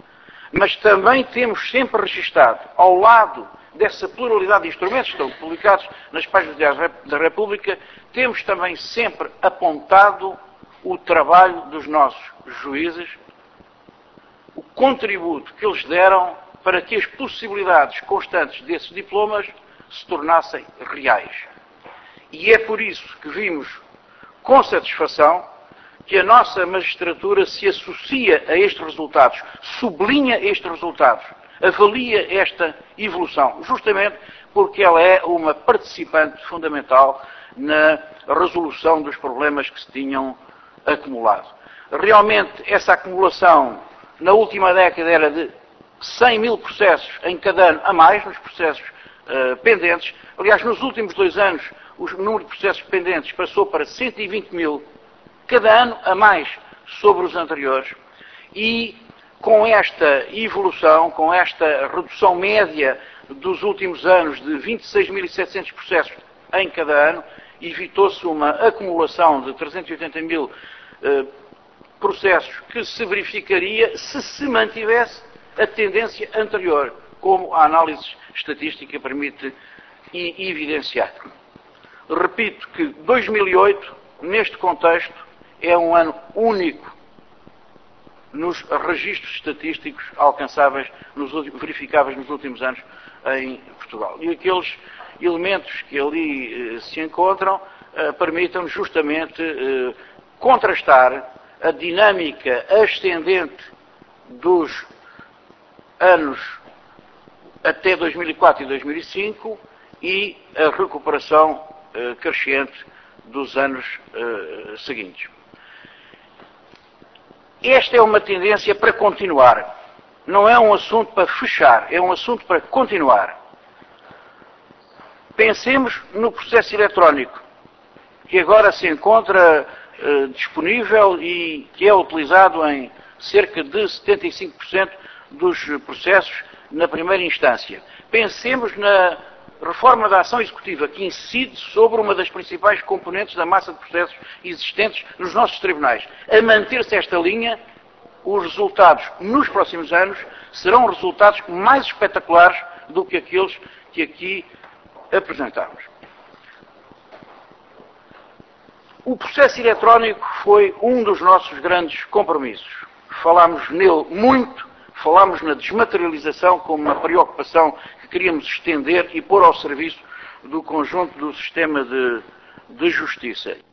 mas também temos sempre registado, ao lado dessa pluralidade de instrumentos que estão publicados nas páginas da República, temos também sempre apontado o trabalho dos nossos juízes, o contributo que eles deram para que as possibilidades constantes desses diplomas se tornassem reais. E é por isso que vimos com satisfação que a nossa magistratura se associa a estes resultados, sublinha estes resultados, avalia esta evolução, justamente porque ela é uma participante fundamental na resolução dos problemas que se tinham acumulado. Realmente, essa acumulação na última década era de 100 mil processos em cada ano a mais, nos processos pendentes. Aliás, nos últimos 2 anos, o número de processos pendentes passou para 120 mil, cada ano a mais sobre os anteriores. E com esta evolução, com esta redução média dos últimos anos de 26.700 processos em cada ano, evitou-se uma acumulação de 380 mil processos que se verificaria se se mantivesse a tendência anterior, como a análise estatística permite evidenciar. Repito que 2008, neste contexto, é um ano único nos registros estatísticos alcançáveis, verificáveis nos últimos anos em Portugal. E aqueles elementos que ali se encontram permitem justamente contrastar a dinâmica ascendente dos anos até 2004 e 2005 e a recuperação crescente dos anos seguintes. Esta é uma tendência para continuar. Não é um assunto para fechar, é um assunto para continuar. Pensemos no processo eletrónico, que agora se encontra disponível e que é utilizado em cerca de 75% dos processos na primeira instância. Pensemos na reforma da ação executiva, que incide sobre uma das principais componentes da massa de processos existentes nos nossos tribunais. A manter-se esta linha, os resultados nos próximos anos serão resultados mais espetaculares do que aqueles que aqui apresentamos. O processo eletrónico foi um dos nossos grandes compromissos. Falámos nele muito, falámos na desmaterialização como uma preocupação que queríamos estender e pôr ao serviço do conjunto do sistema de justiça.